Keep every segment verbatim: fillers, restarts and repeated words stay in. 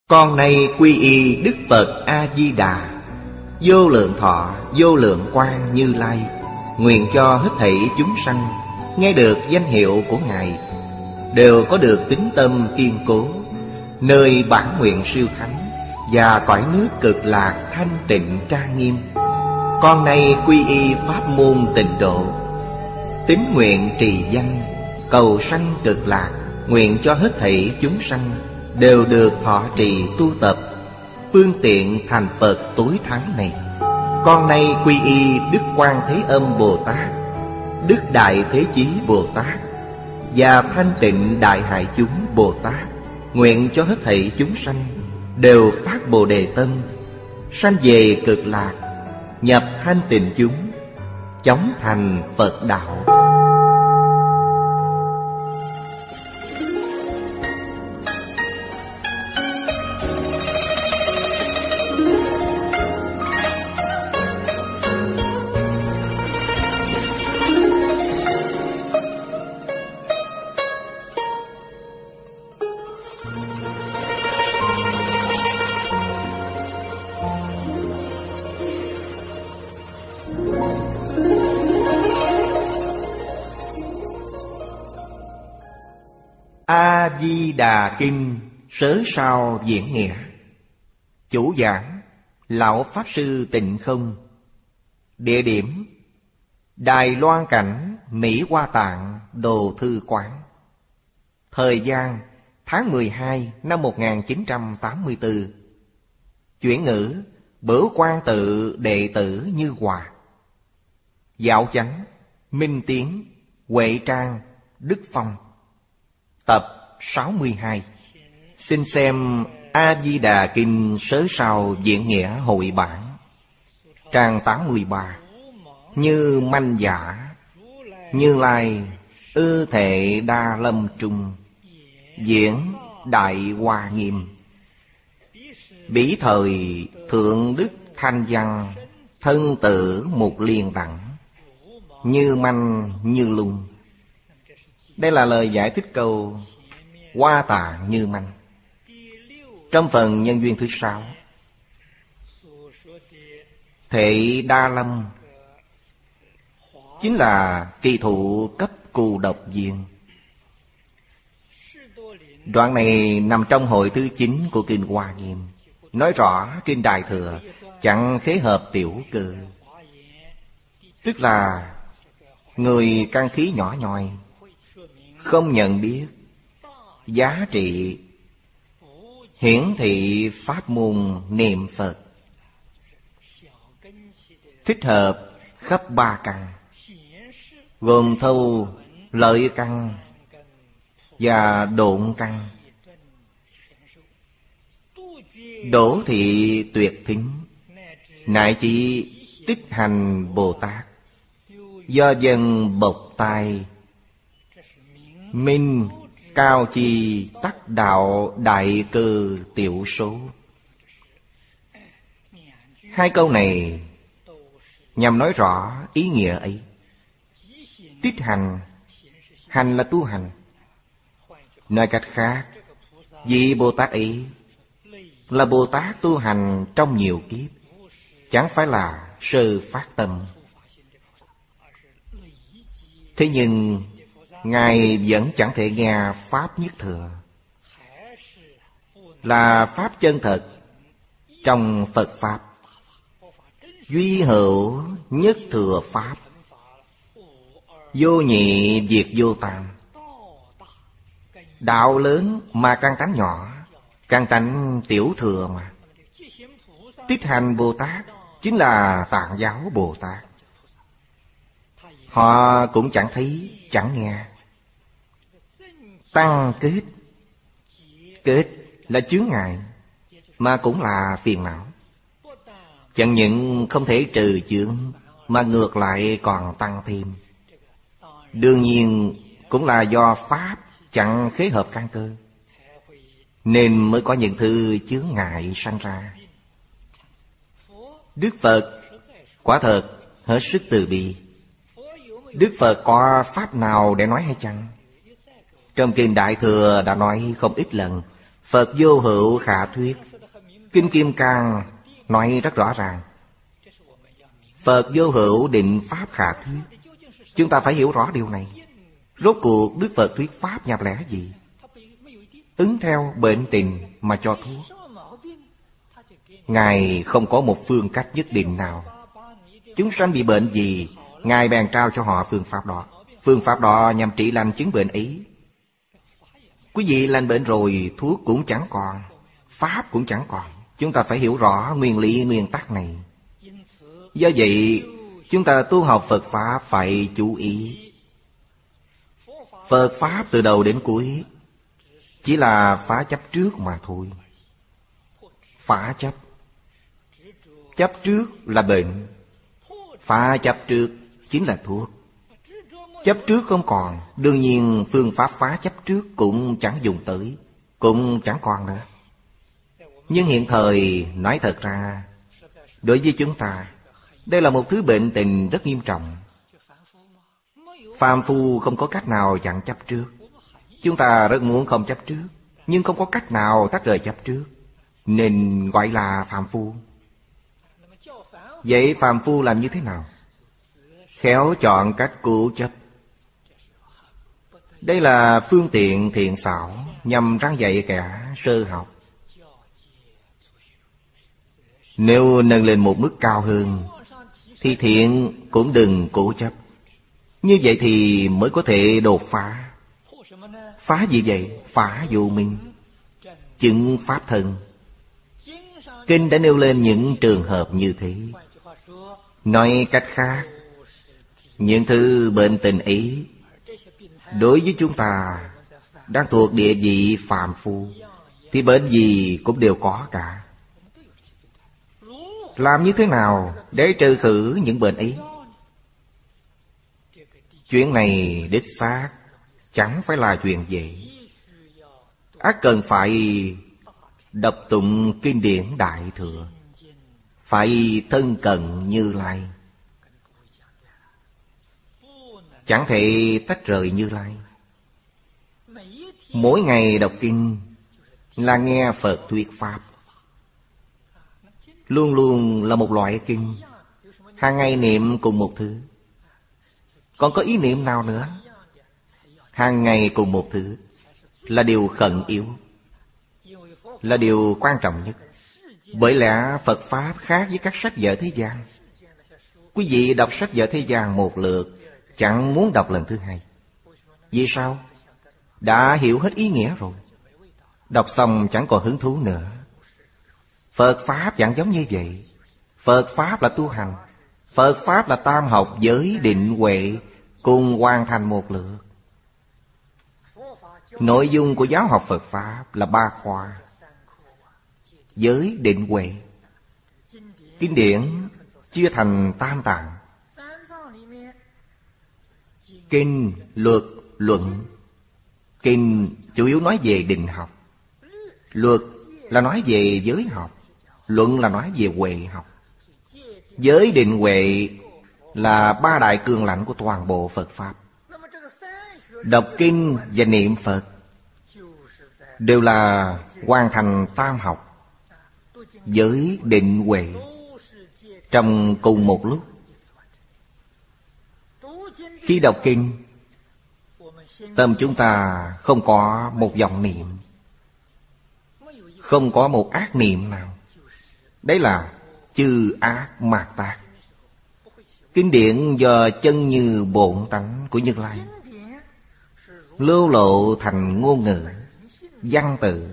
Con nay quy y Đức Phật A-di-đà, vô lượng thọ, vô lượng quang Như Lai. Nguyện cho hết thảy chúng sanh nghe được danh hiệu của Ngài đều có được tín tâm kiên cố, nơi bản nguyện siêu thắng và cõi nước cực lạc thanh tịnh trang nghiêm. Con nay quy y pháp môn Tịnh Độ, tín nguyện trì danh, cầu sanh cực lạc. Nguyện cho hết thảy chúng sanh đều được thọ trì tu tập phương tiện thành Phật tối thắng này. Con nay quy y Đức Quan Thế Âm Bồ Tát, Đức Đại Thế Chí Bồ Tát và Thanh Tịnh Đại Hải Chúng Bồ Tát. Nguyện cho hết thảy chúng sanh đều phát Bồ Đề tâm, sanh về cực lạc, nhập thanh tịnh chúng, chóng thành Phật đạo. A-di-đà Kinh Sớ Sao Diễn Nghĩa. Chủ giảng Lão Pháp Sư Tịnh Không. Địa điểm Đài Loan Cảnh, Mỹ Hoa Tạng, Đồ Thư Quán. Thời gian tháng mười hai năm một nghìn chín trăm tám mươi tư. Chuyển ngữ Bửu Quan Tự đệ tử Như Hòa. Dạo chánh Minh Tiến, Huệ Trang, Đức Phong. Tập sáu mươi hai. Xin xem A-di-đà Kinh Sớ Sao Diễn Nghĩa hội bản. Trang tám mươi ba. Như manh giả, Như Lai ư thệ đa lâm trung, diễn đại hoa nghiêm. Bỉ thời thượng đức thanh văn, thân tử một liên đẳng, như manh như lung. Đây là lời giải thích câu Hoa Tạng như manh. Trong phần nhân duyên thứ sáu, Thệ Đa Lâm chính là kỳ thụ cấp cù độc viên. Đoạn này nằm trong hội thứ chín của Kinh Hoa Nghiêm, nói rõ Kinh Đại Thừa chẳng khế hợp tiểu cơ, tức là người căn khí nhỏ nhoi, không nhận biết giá trị hiển thị pháp môn niệm Phật, thích hợp khắp ba căn, gồm thâu lợi căn và độn căn. Đỗ thị tuyệt thính, nại chỉ tích hành Bồ Tát, do dân bộc tai, minh cao chi tắc đạo đại cơ tiểu số. Hai câu này nhằm nói rõ ý nghĩa ấy. Tích hành, hành là tu hành. Nói cách khác, vị Bồ Tát ấy là Bồ Tát tu hành trong nhiều kiếp, chẳng phải là sơ phát tâm. Thế nhưng Ngài vẫn chẳng thể nghe Pháp Nhất Thừa, là Pháp chân thật trong Phật Pháp. Duy hữu nhất thừa Pháp, vô nhị diệt vô tam. Đạo lớn mà căn tánh nhỏ, căn tánh tiểu thừa mà. Tích hành Bồ Tát chính là Tạng giáo Bồ Tát. Họ cũng chẳng thấy, chẳng nghe. Tăng kết, kết là chướng ngại, mà cũng là phiền não. Chẳng những không thể trừ chướng, mà ngược lại còn tăng thêm. Đương nhiên cũng là do Pháp chẳng khế hợp căn cơ, nên mới có những thứ chướng ngại sanh ra. Đức Phật quả thật hết sức từ bi. Đức Phật có pháp nào để nói hay chăng? Trong Kinh Đại Thừa đã nói không ít lần, Phật vô hữu khả thuyết. Kinh Kim Cang nói rất rõ ràng, Phật vô hữu định pháp khả thuyết. Chúng ta phải hiểu rõ điều này. Rốt cuộc Đức Phật thuyết pháp nhập lẽ gì? Ứng theo bệnh tình mà cho thuốc. Ngài không có một phương cách nhất định nào. Chúng sanh bị bệnh gì, Ngài bèn trao cho họ phương pháp đó. Phương pháp đó nhằm trị lành chứng bệnh ấy. Quý vị lành bệnh rồi, thuốc cũng chẳng còn, pháp cũng chẳng còn. Chúng ta phải hiểu rõ nguyên lý nguyên tắc này. Do vậy, chúng ta tu học Phật Pháp phải chú ý. Phật Pháp từ đầu đến cuối chỉ là phá chấp trước mà thôi. Phá chấp. Chấp trước là bệnh, phá chấp trước chính là thuốc. Chấp trước không còn, đương nhiên phương pháp phá chấp trước cũng chẳng dùng tới, cũng chẳng còn nữa. Nhưng hiện thời nói thật ra, đối với chúng ta, đây là một thứ bệnh tình rất nghiêm trọng. Phàm phu không có cách nào chặn chấp trước. Chúng ta rất muốn không chấp trước, nhưng không có cách nào tách rời chấp trước, nên gọi là phàm phu. Vậy phàm phu làm như thế nào? Khéo chọn cách cố chấp. Đây là phương tiện thiện xảo nhằm răng dạy kẻ sơ học. Nếu nâng lên một mức cao hơn thì thiện cũng đừng cố chấp. Như vậy thì mới có thể đột phá. Phá gì vậy? Phá vô minh, chứng pháp thân. Kinh đã nêu lên những trường hợp như thế. Nói cách khác, những thứ bệnh tình ấy đối với chúng ta đang thuộc địa vị phàm phu thì bệnh gì cũng đều có cả. Làm như thế nào để trừ khử những bệnh ấy? Chuyện này đích xác chẳng phải là chuyện dễ. Ắt cần phải đọc tụng kinh điển Đại Thừa, phải thân cận Như Lai, chẳng thể tách rời Như Lai. Mỗi ngày đọc kinh là nghe Phật thuyết pháp, luôn luôn là một loại kinh. Hàng ngày niệm cùng một thứ, còn có ý niệm nào nữa? Hàng ngày cùng một thứ là điều khẩn yếu, là điều quan trọng nhất. Bởi lẽ Phật Pháp khác với các sách vở thế gian. Quý vị đọc sách vở thế gian một lượt, chẳng muốn đọc lần thứ hai. Vì sao? Đã hiểu hết ý nghĩa rồi, đọc xong chẳng còn hứng thú nữa. Phật Pháp chẳng giống như vậy. Phật Pháp là tu hành. Phật Pháp là tam học giới định huệ cùng hoàn thành một lượt. Nội dung của giáo học Phật Pháp là ba khoa: giới định huệ. Kinh điển chia thành tam tạng: kinh, luật, luận. Kinh chủ yếu nói về định học, luật là nói về giới học, luận là nói về huệ học. Giới định huệ là ba đại cường lãnh của toàn bộ Phật Pháp. Đọc kinh và niệm Phật đều là hoàn thành tam học, giới định huệ trong cùng một lúc. Khi đọc kinh, tâm chúng ta không có một vọng niệm, không có một ác niệm nào. Đấy là chư ác mạt tác. Kinh điển do chân như bổn tánh của Như Lai lưu lộ thành ngôn ngữ, văn tự,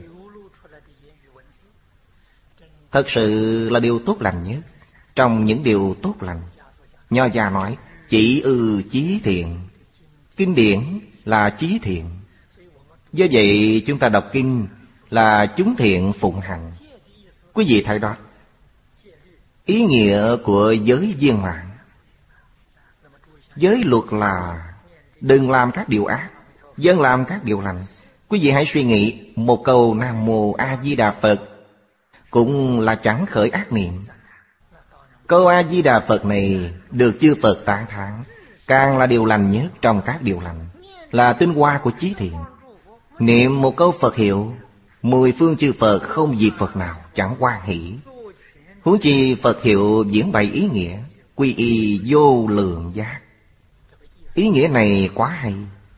thật sự là điều tốt lành nhất. Trong những điều tốt lành, Nho gia nói chỉ ư chí thiện. Kinh điển là chí thiện. Do vậy chúng ta đọc kinh là chúng thiện phụng hành. Quý vị thấy đó, ý nghĩa của giới viên mãn. Giới luật là đừng làm các điều ác, dân làm các điều lành. Quý vị hãy suy nghĩ, một câu Nam Mô A Di Đà Phật cũng là chẳng khởi ác niệm. Câu A Di Đà Phật này được chư Phật tán thán, càng là điều lành nhất trong các điều lành, là tinh hoa của chí thiện. Niệm một câu Phật hiệu Mười phương chư Phật không vì Phật nào chẳng hoan hỷ. Huống chi Phật hiệu diễn bày ý nghĩa, quy y vô lượng giác. Ý nghĩa này quá hay.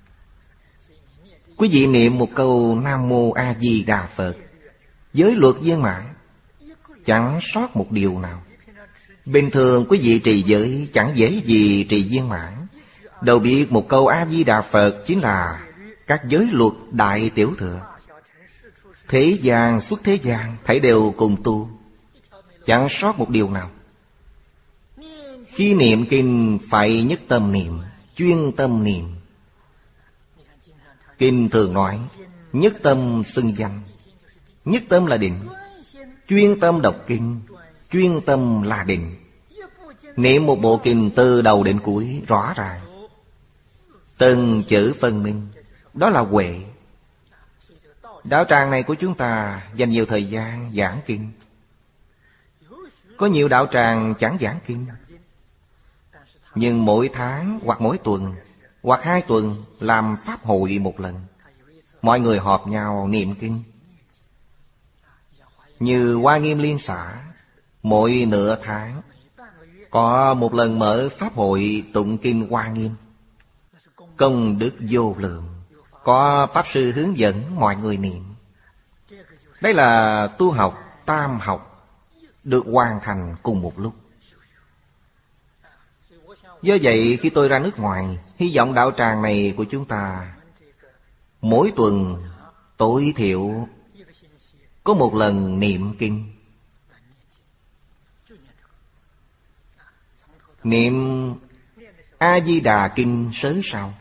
Quý vị niệm một câu Nam Mô A Di Đà Phật, giới luật viên mãn, chẳng sót một điều nào. Bình thường quý vị trì giới chẳng dễ gì trì viên mãn. Đâu biết một câu A Di Đà Phật chính là các giới luật đại tiểu thừa. Thế gian xuất thế gian thảy đều cùng tu, chẳng sót một điều nào. Khi niệm kinh phải nhất tâm niệm, chuyên tâm niệm. Kinh thường nói nhất tâm xưng danh. Nhất tâm là định. Chuyên tâm đọc kinh, chuyên tâm là định. Niệm một bộ kinh từ đầu đến cuối rõ ràng, từng chữ phân minh, đó là huệ. Đạo tràng này của chúng ta dành nhiều thời gian giảng kinh. Có nhiều đạo tràng chẳng giảng kinh, nhưng mỗi tháng hoặc mỗi tuần hoặc hai tuần làm pháp hội một lần. Mọi người họp nhau niệm kinh. Như Hoa Nghiêm Liên xã, mỗi nửa tháng có một lần mở pháp hội tụng kinh Hoa Nghiêm. Công đức vô lượng, có pháp sư hướng dẫn mọi người niệm. Đây là tu học tam học được hoàn thành cùng một lúc. Do vậy khi tôi ra nước ngoài, hy vọng đạo tràng này của chúng ta mỗi tuần tối thiểu có một lần niệm kinh. Niệm A-di-đà kinh sớ sau.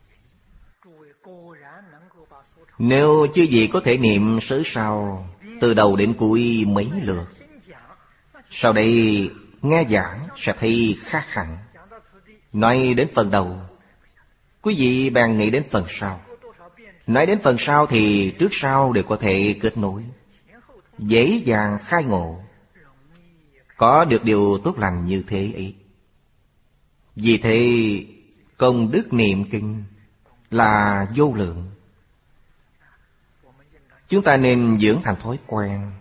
Nếu chư vị có thể niệm sớ sau từ đầu đến cuối mấy lượt, sau đây nghe giảng sẽ thấy khác hẳn. Nói đến phần đầu, quý vị bèn nghĩ đến phần sau. Nói đến phần sau thì trước sau đều có thể kết nối, dễ dàng khai ngộ. Có được điều tốt lành như thế ấy. Vì thế công đức niệm kinh là vô lượng. Chúng ta nên dưỡng thành thói quen.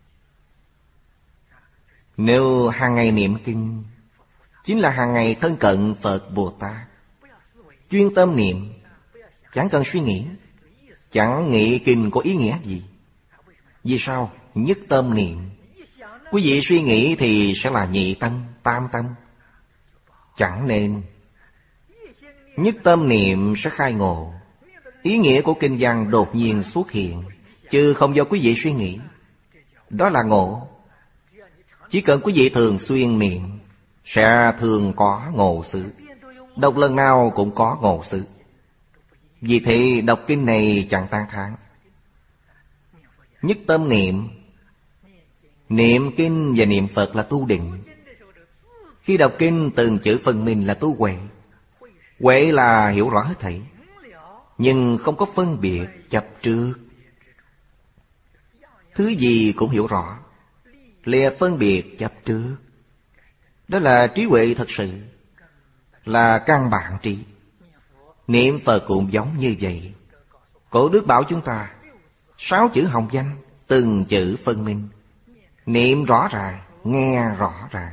Nếu hàng ngày niệm kinh, chính là hàng ngày thân cận Phật Bồ Tát. Chuyên tâm niệm, chẳng cần suy nghĩ, chẳng nghĩ kinh có ý nghĩa gì. Vì sao? Nhất tâm niệm. Quý vị suy nghĩ thì sẽ là nhị tâm, tam tâm. Chẳng nên. Nhất tâm niệm sẽ khai ngộ. Ý nghĩa của kinh văn đột nhiên xuất hiện, chứ không do quý vị suy nghĩ. Đó là ngộ. Chỉ cần quý vị thường xuyên niệm, sẽ thường có ngộ sự. Đọc lần nào cũng có ngộ sự. Vì thế đọc kinh này chẳng tán thán. Nhất tâm niệm. Niệm kinh và niệm Phật là tu định. Khi đọc kinh từng chữ phân minh là tu huệ. Huệ là hiểu rõ hết thảy, nhưng không có phân biệt chấp trước. Thứ gì cũng hiểu rõ, lìa phân biệt chấp trước. Đó là trí huệ thật sự, là căn bản trí. Niệm Phật cũng giống như vậy. Cổ đức bảo chúng ta sáu chữ hồng danh, từng chữ phân minh. Niệm rõ ràng, nghe rõ ràng.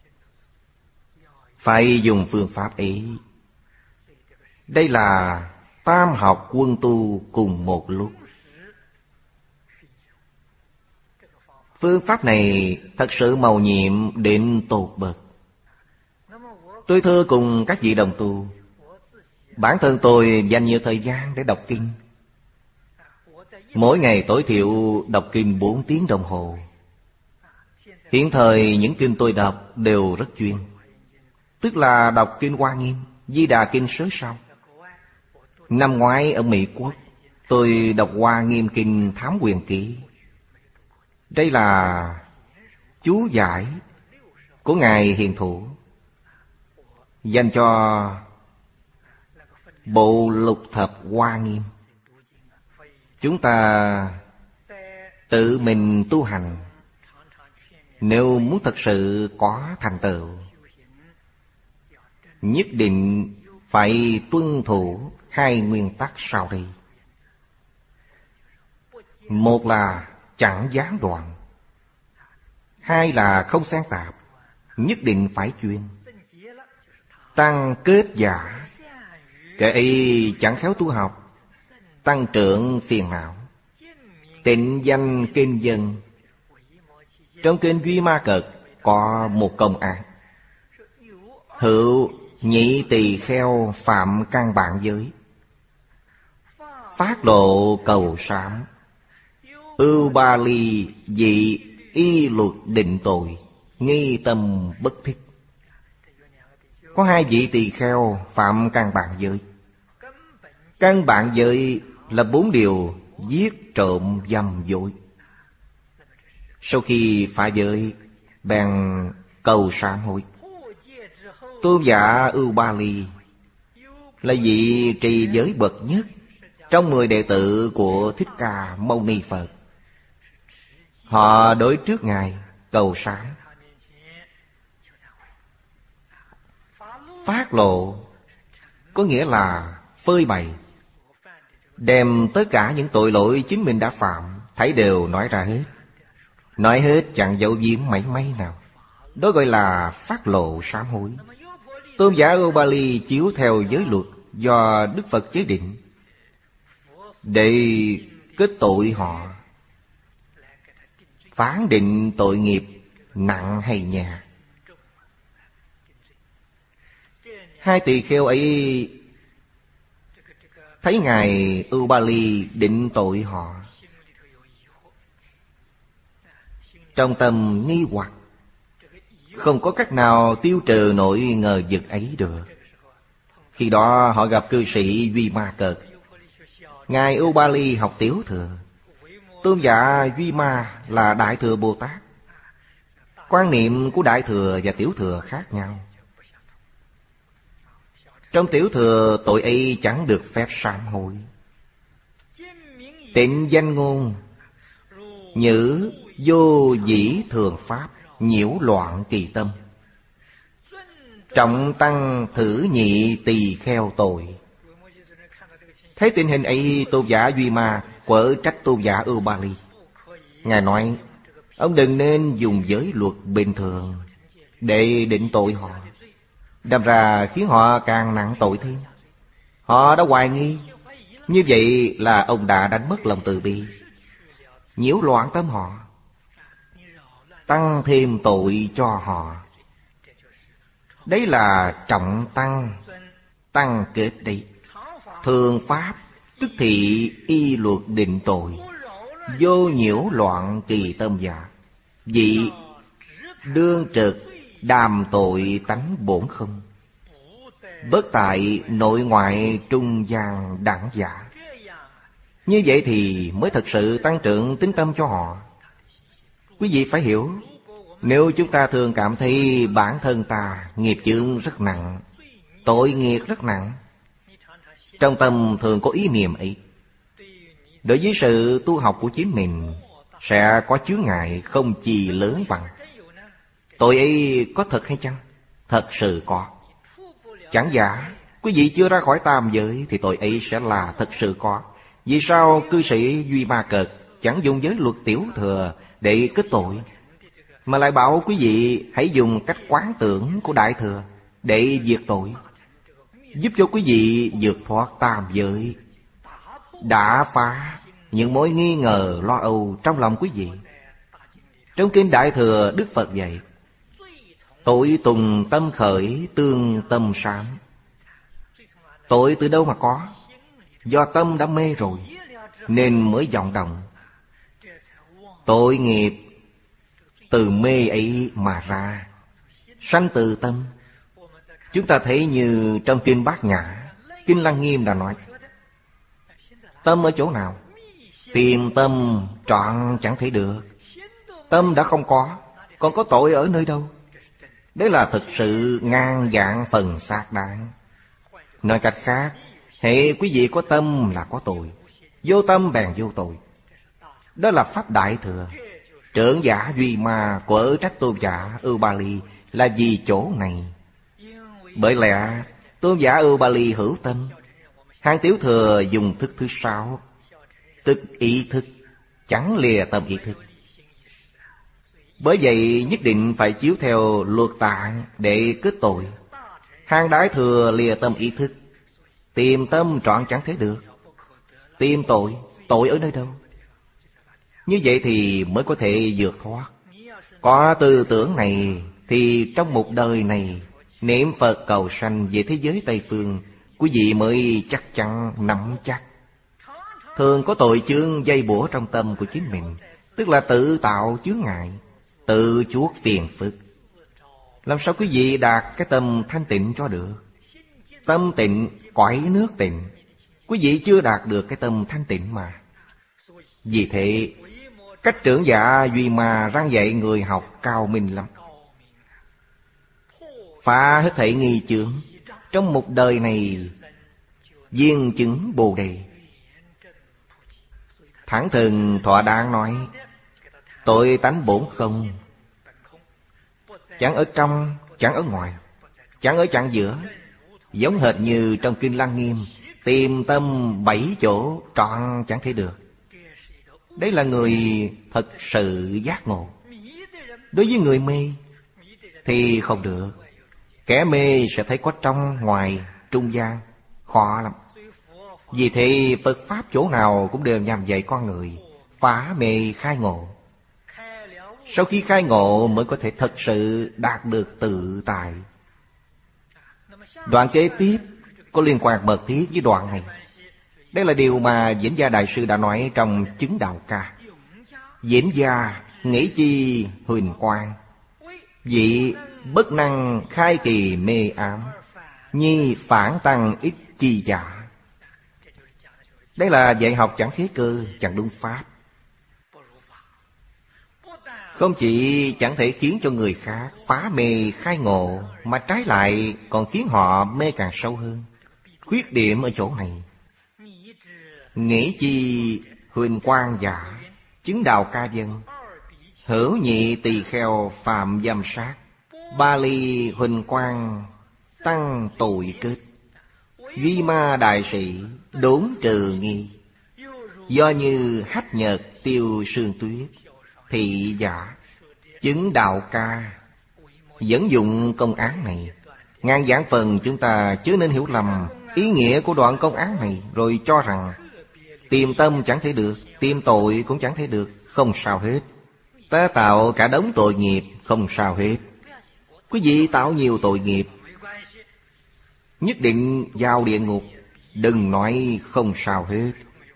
Phải dùng phương pháp ấy. Đây là tam học quân tu cùng một lúc. Phương pháp này thật sự mầu nhiệm đến tột bậc. Tôi thưa cùng các vị đồng tu, bản thân tôi dành nhiều thời gian để đọc kinh. Mỗi ngày tối thiểu đọc kinh bốn tiếng đồng hồ. Hiện thời những kinh tôi đọc đều rất chuyên, tức là đọc kinh Hoa Nghiêm, Di Đà kinh sớ sau. Năm ngoái ở Mỹ Quốc, tôi đọc Hoa Nghiêm kinh Thám Quyền Ký. Đây là chú giải của Ngài Hiền Thủ, dành cho bộ lục thập Hoa Nghiêm. Chúng ta tự mình tu hành, nếu muốn thật sự có thành tựu, nhất định phải tuân thủ hai nguyên tắc sau đây. Một là chẳng gián đoạn, hai là không xen tạp, nhất định phải chuyên. Tăng kết giả, kẻ ấy chẳng khéo tu học, tăng trưởng phiền não. Tịnh danh kinh dân. Trong kinh Duy Ma Cật có một công án: hữu nhị tỳ kheo phạm căn bản giới, phát lộ cầu sám, ưu ba ly dị y luật định tội, nghi tâm bất thích. Có hai vị tỳ kheo phạm căn bản giới. Căn bản giới là bốn điều: giết, trộm, dâm, dối. Sau khi phá giới, bèn cầu sám hối. Tôn giả Ưu Ba Ly là vị trì giới bậc nhất trong mười đệ tử của Thích Ca Mâu Ni Phật. Họ đối trước Ngài cầu sám. Phát lộ có nghĩa là phơi bày, đem tất cả những tội lỗi chính mình đã phạm thảy đều nói ra hết. Nói hết chẳng giấu giếm mảy may nào. Đó gọi là phát lộ sám hối. Tôn giả Ưu Ba Ly chiếu theo giới luật do Đức Phật chế định để kết tội họ, phán định tội nghiệp nặng hay nhẹ. Hai tỳ kheo ấy thấy Ngài Ưu Ba Ly định tội họ, trong tâm nghi hoặc, không có cách nào tiêu trừ nỗi ngờ vực ấy được. Khi đó họ gặp cư sĩ Duy Ma Cật. Ngài Ưu Ba Ly học Tiểu Thừa, tôn giả Duy Ma là Đại Thừa Bồ Tát. Quan niệm của Đại Thừa và Tiểu Thừa khác nhau. Trong Tiểu Thừa tội ấy chẳng được phép sám hối. Tịnh danh ngôn, nhữ vô dĩ thường pháp, nhiễu loạn kỳ tâm. Trọng tăng thử nhị tỳ kheo tội. Thấy tình hình ấy, tôn giả Duy Ma quở trách tôn giả Ưu Ba Ly. Ngài nói: ông đừng nên dùng giới luật bình thường để định tội họ, đâm ra khiến họ càng nặng tội thêm. Họ đã hoài nghi, như vậy là ông đã đánh mất lòng từ bi, nhiễu loạn tâm họ, tăng thêm tội cho họ. Đấy là trọng tăng, tăng kết đấy. Thường pháp tức thị y luật định tội, vô nhiễu loạn kỳ tâm giả, dị đương trực đàm tội tánh bổn không, bất tại nội ngoại trung gian đẳng giả. Như vậy thì mới thật sự tăng trưởng tín tâm cho họ. Quý vị phải hiểu, nếu chúng ta thường cảm thấy bản thân ta nghiệp chướng rất nặng, tội nghiệp rất nặng, trong tâm thường có ý niệm ấy, đối với sự tu học của chính mình sẽ có chướng ngại không chi lớn bằng. Tội ấy có thật hay chăng? Thật sự có. Chẳng giả quý vị chưa ra khỏi tam giới thì tội ấy sẽ là thật sự có. Vì sao cư sĩ Duy Ma Cật chẳng dùng giới luật Tiểu Thừa để kết tội, mà lại bảo quý vị hãy dùng cách quán tưởng của Đại Thừa để diệt tội, giúp cho quý vị vượt thoát tam giới, đã phá những mối nghi ngờ lo âu trong lòng quý vị. Trong kinh Đại Thừa, Đức Phật dạy: tội tùng tâm khởi, tương tâm sám. Tội từ đâu mà có? Do tâm đã mê rồi nên mới vọng động. Tội nghiệp từ mê ấy mà ra, sanh từ tâm. Chúng ta thấy như trong kinh Bát Nhã, kinh Lăng Nghiêm đã nói: tâm ở chỗ nào? Tìm tâm trọn chẳng thể được. Tâm đã không có, còn có tội ở nơi đâu? Đấy là thực sự ngàn vạn phần xác đáng. Nói cách khác, hễ quý vị có tâm là có tội, vô tâm bèn vô tội. Đó là pháp Đại Thừa. Trưởng giả Duy Ma quở trách tôn giả Ưu Ba Ly là vì chỗ này. Bởi lẽ tôn giả Ưu Ba Ly hữu tâm. Hàng Tiểu Thừa dùng thức thứ sáu, tức ý thức, chẳng lìa tâm ý thức. Bởi vậy nhất định phải chiếu theo luật tạng để kết tội. Hang đái thừa lìa tâm ý thức, tìm tâm trọn chẳng thể được. Tìm tội, tội ở nơi đâu? Như vậy thì mới có thể vượt thoát. Có tư tưởng này thì trong một đời này niệm Phật cầu sanh về thế giới Tây Phương, quý vị mới chắc chắn nắm chắc. Thường có tội chướng dây bủa trong tâm của chính mình, tức là tự tạo chướng ngại, tự chuốc phiền phức. Làm sao quý vị đạt cái tâm thanh tịnh cho được? Tâm tịnh, cõi nước tịnh. Quý vị chưa đạt được cái tâm thanh tịnh mà. Vì thế cách trưởng giả Duy Ma răng dạy người học cao minh lắm. Phá hết thảy nghi chướng, trong một đời này viên chứng Bồ Đề. Thẳng thừng thọ đáng nói, tội tánh bổn không, chẳng ở trong, chẳng ở ngoài, chẳng ở chặng giữa. Giống hệt như trong Kinh Lăng Nghiêm, tìm tâm bảy chỗ trọn chẳng thể được. Đấy là người thật sự giác ngộ. Đối với người mê thì không được. Kẻ mê sẽ thấy có trong, ngoài, trung gian, khó lắm. Vì thế Phật Pháp chỗ nào cũng đều nhằm dạy con người phá mê khai ngộ. Sau khi khai ngộ mới có thể thật sự đạt được tự tại. Đoạn kế tiếp có liên quan mật thiết với đoạn này. Đây là điều mà Vĩnh Gia Đại Sư đã nói trong Chứng Đạo Ca. Vĩnh Gia nghĩ chi huỳnh quang, vị bất năng khai kỳ mê ám, nhi phản tăng ích chi giả. Đây là dạy học chẳng thế cơ, chẳng đúng pháp. Không chỉ chẳng thể khiến cho người khác phá mê khai ngộ, mà trái lại còn khiến họ mê càng sâu hơn. Khuyết điểm ở chỗ này. Nghĩ chi huỳnh quang giả, chứng đạo ca dân, hữu nhị tỳ kheo phạm dâm sát, ba ly huỳnh quang tăng tội kết, Duy Ma đại sĩ đốn trừ nghi, do như hách nhật tiêu sương tuyết, thị giả chứng đạo ca. Dẫn dụng công án này, ngàn vạn phần chúng ta chớ nên hiểu lầm ý nghĩa của đoạn công án này, rồi cho rằng tìm tâm chẳng thể được, tìm tội cũng chẳng thể được. Không sao hết. Ta tạo cả đống tội nghiệp, không sao hết. Quý vị tạo nhiều tội nghiệp, nhất định vào địa ngục. Đừng nói không sao hết.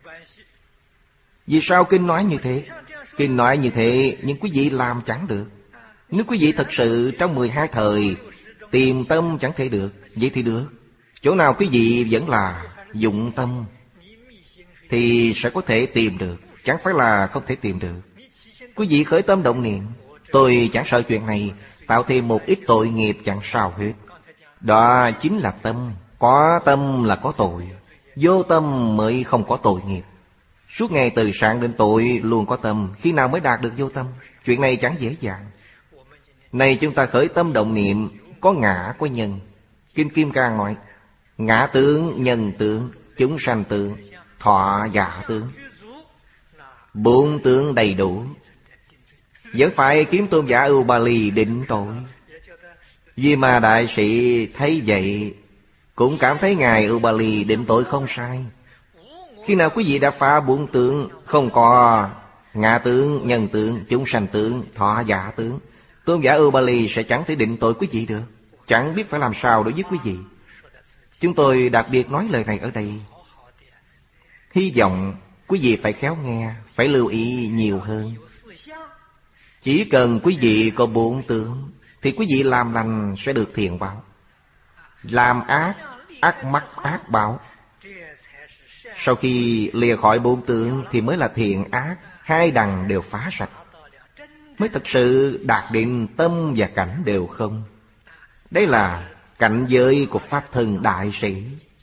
Vì sao Kinh nói như thế? Kinh nói như thế, nhưng quý vị làm chẳng được. Nếu quý vị thật sự trong mười hai thời tìm tâm chẳng thể được, vậy thì được. Chỗ nào quý vị vẫn là dụng tâm thì sẽ có thể tìm được, chẳng phải là không thể tìm được. Quý vị khởi tâm động niệm, tôi chẳng sợ chuyện này, tạo thêm một ít tội nghiệp chẳng sao hết. Đó chính là tâm. Có tâm là có tội, vô tâm mới không có tội nghiệp. Suốt ngày từ sáng đến tối luôn có tâm, khi nào mới đạt được vô tâm? Chuyện này chẳng dễ dàng. Này chúng ta khởi tâm động niệm, có ngã có nhân. Kinh Kim Cang nói, ngã tướng, nhân tướng, chúng sanh tướng, thọ giả tướng. Bốn tướng đầy đủ. Vẫn phải kiếm tôn giả Ưu Ba Ly định tội. Duy Ma đại sĩ thấy vậy cũng cảm thấy ngài Ưu Ba Ly định tội không sai. Khi nào quý vị đã phá bốn tướng, không có ngã tướng, nhân tướng, chúng sanh tướng, thọ giả tướng, tôn giả Ưu Ba Ly sẽ chẳng thể định tội quý vị được. Chẳng biết phải làm sao đối với quý vị. Chúng tôi đặc biệt nói lời này ở đây, hy vọng quý vị phải khéo nghe, phải lưu ý nhiều hơn. Chỉ cần quý vị có bốn tướng thì quý vị làm lành sẽ được thiện báo, làm ác, ác mắc ác báo. Sau khi lìa khỏi bốn tướng thì mới là thiện ác, hai đằng đều phá sạch, mới thật sự đạt đến tâm và cảnh đều không. Đấy là cảnh giới của Pháp Thân Đại Sĩ.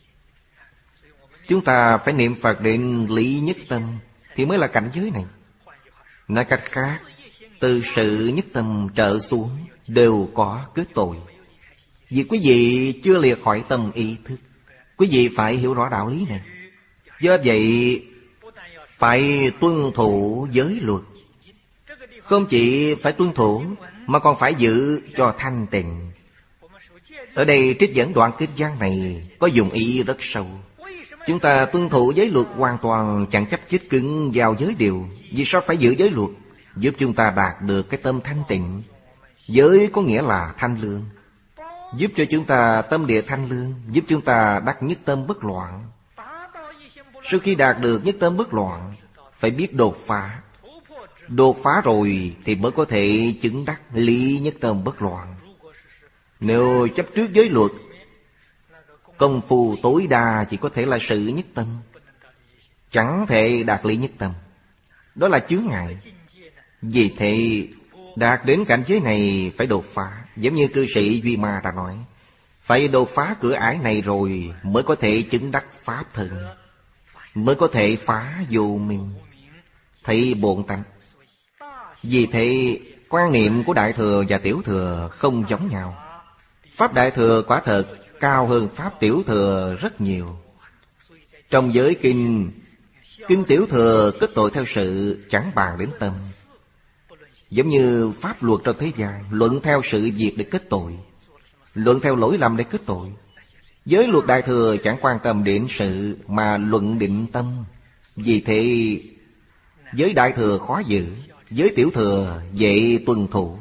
Chúng ta phải niệm Phật đến lý nhất tâm thì mới là cảnh giới này. Nói cách khác, từ sự nhất tâm trở xuống đều có kết tội. Vì quý vị chưa lìa khỏi tâm ý thức. Quý vị phải hiểu rõ đạo lý này. Do vậy phải tuân thủ giới luật. Không chỉ phải tuân thủ, mà còn phải giữ cho thanh tịnh. Ở đây trích dẫn đoạn kinh văn này có dụng ý rất sâu. Chúng ta tuân thủ giới luật hoàn toàn chẳng chấp chích cứng vào giới điều. Vì sao phải giữ giới luật? Giúp chúng ta đạt được cái tâm thanh tịnh. Giới có nghĩa là thanh lương, giúp cho chúng ta tâm địa thanh lương, giúp chúng ta đắc nhất tâm bất loạn. Sau khi đạt được nhất tâm bất loạn, phải biết đột phá. Đột phá rồi thì mới có thể chứng đắc lý nhất tâm bất loạn. Nếu chấp trước giới luật, công phu tối đa chỉ có thể là sự nhất tâm, chẳng thể đạt lý nhất tâm. Đó là chướng ngại. Vì thế đạt đến cảnh giới này phải đột phá. Giống như cư sĩ Duy Ma đã nói, phải đột phá cửa ải này rồi mới có thể chứng đắc pháp thân, mới có thể phá vô minh, thấy bổn tánh. Vì thế quan niệm của Đại Thừa và Tiểu Thừa không giống nhau. Pháp Đại Thừa quả thật cao hơn Pháp Tiểu Thừa rất nhiều. Trong giới kinh, kinh Tiểu Thừa kết tội theo sự chẳng bàn đến tâm. Giống như pháp luật trong thế gian, luận theo sự việc để kết tội, luận theo lỗi lầm để kết tội. Giới luật Đại Thừa chẳng quan tâm đến sự mà luận định tâm. Vì thế giới Đại Thừa khó giữ, giới Tiểu Thừa dễ tuân thủ.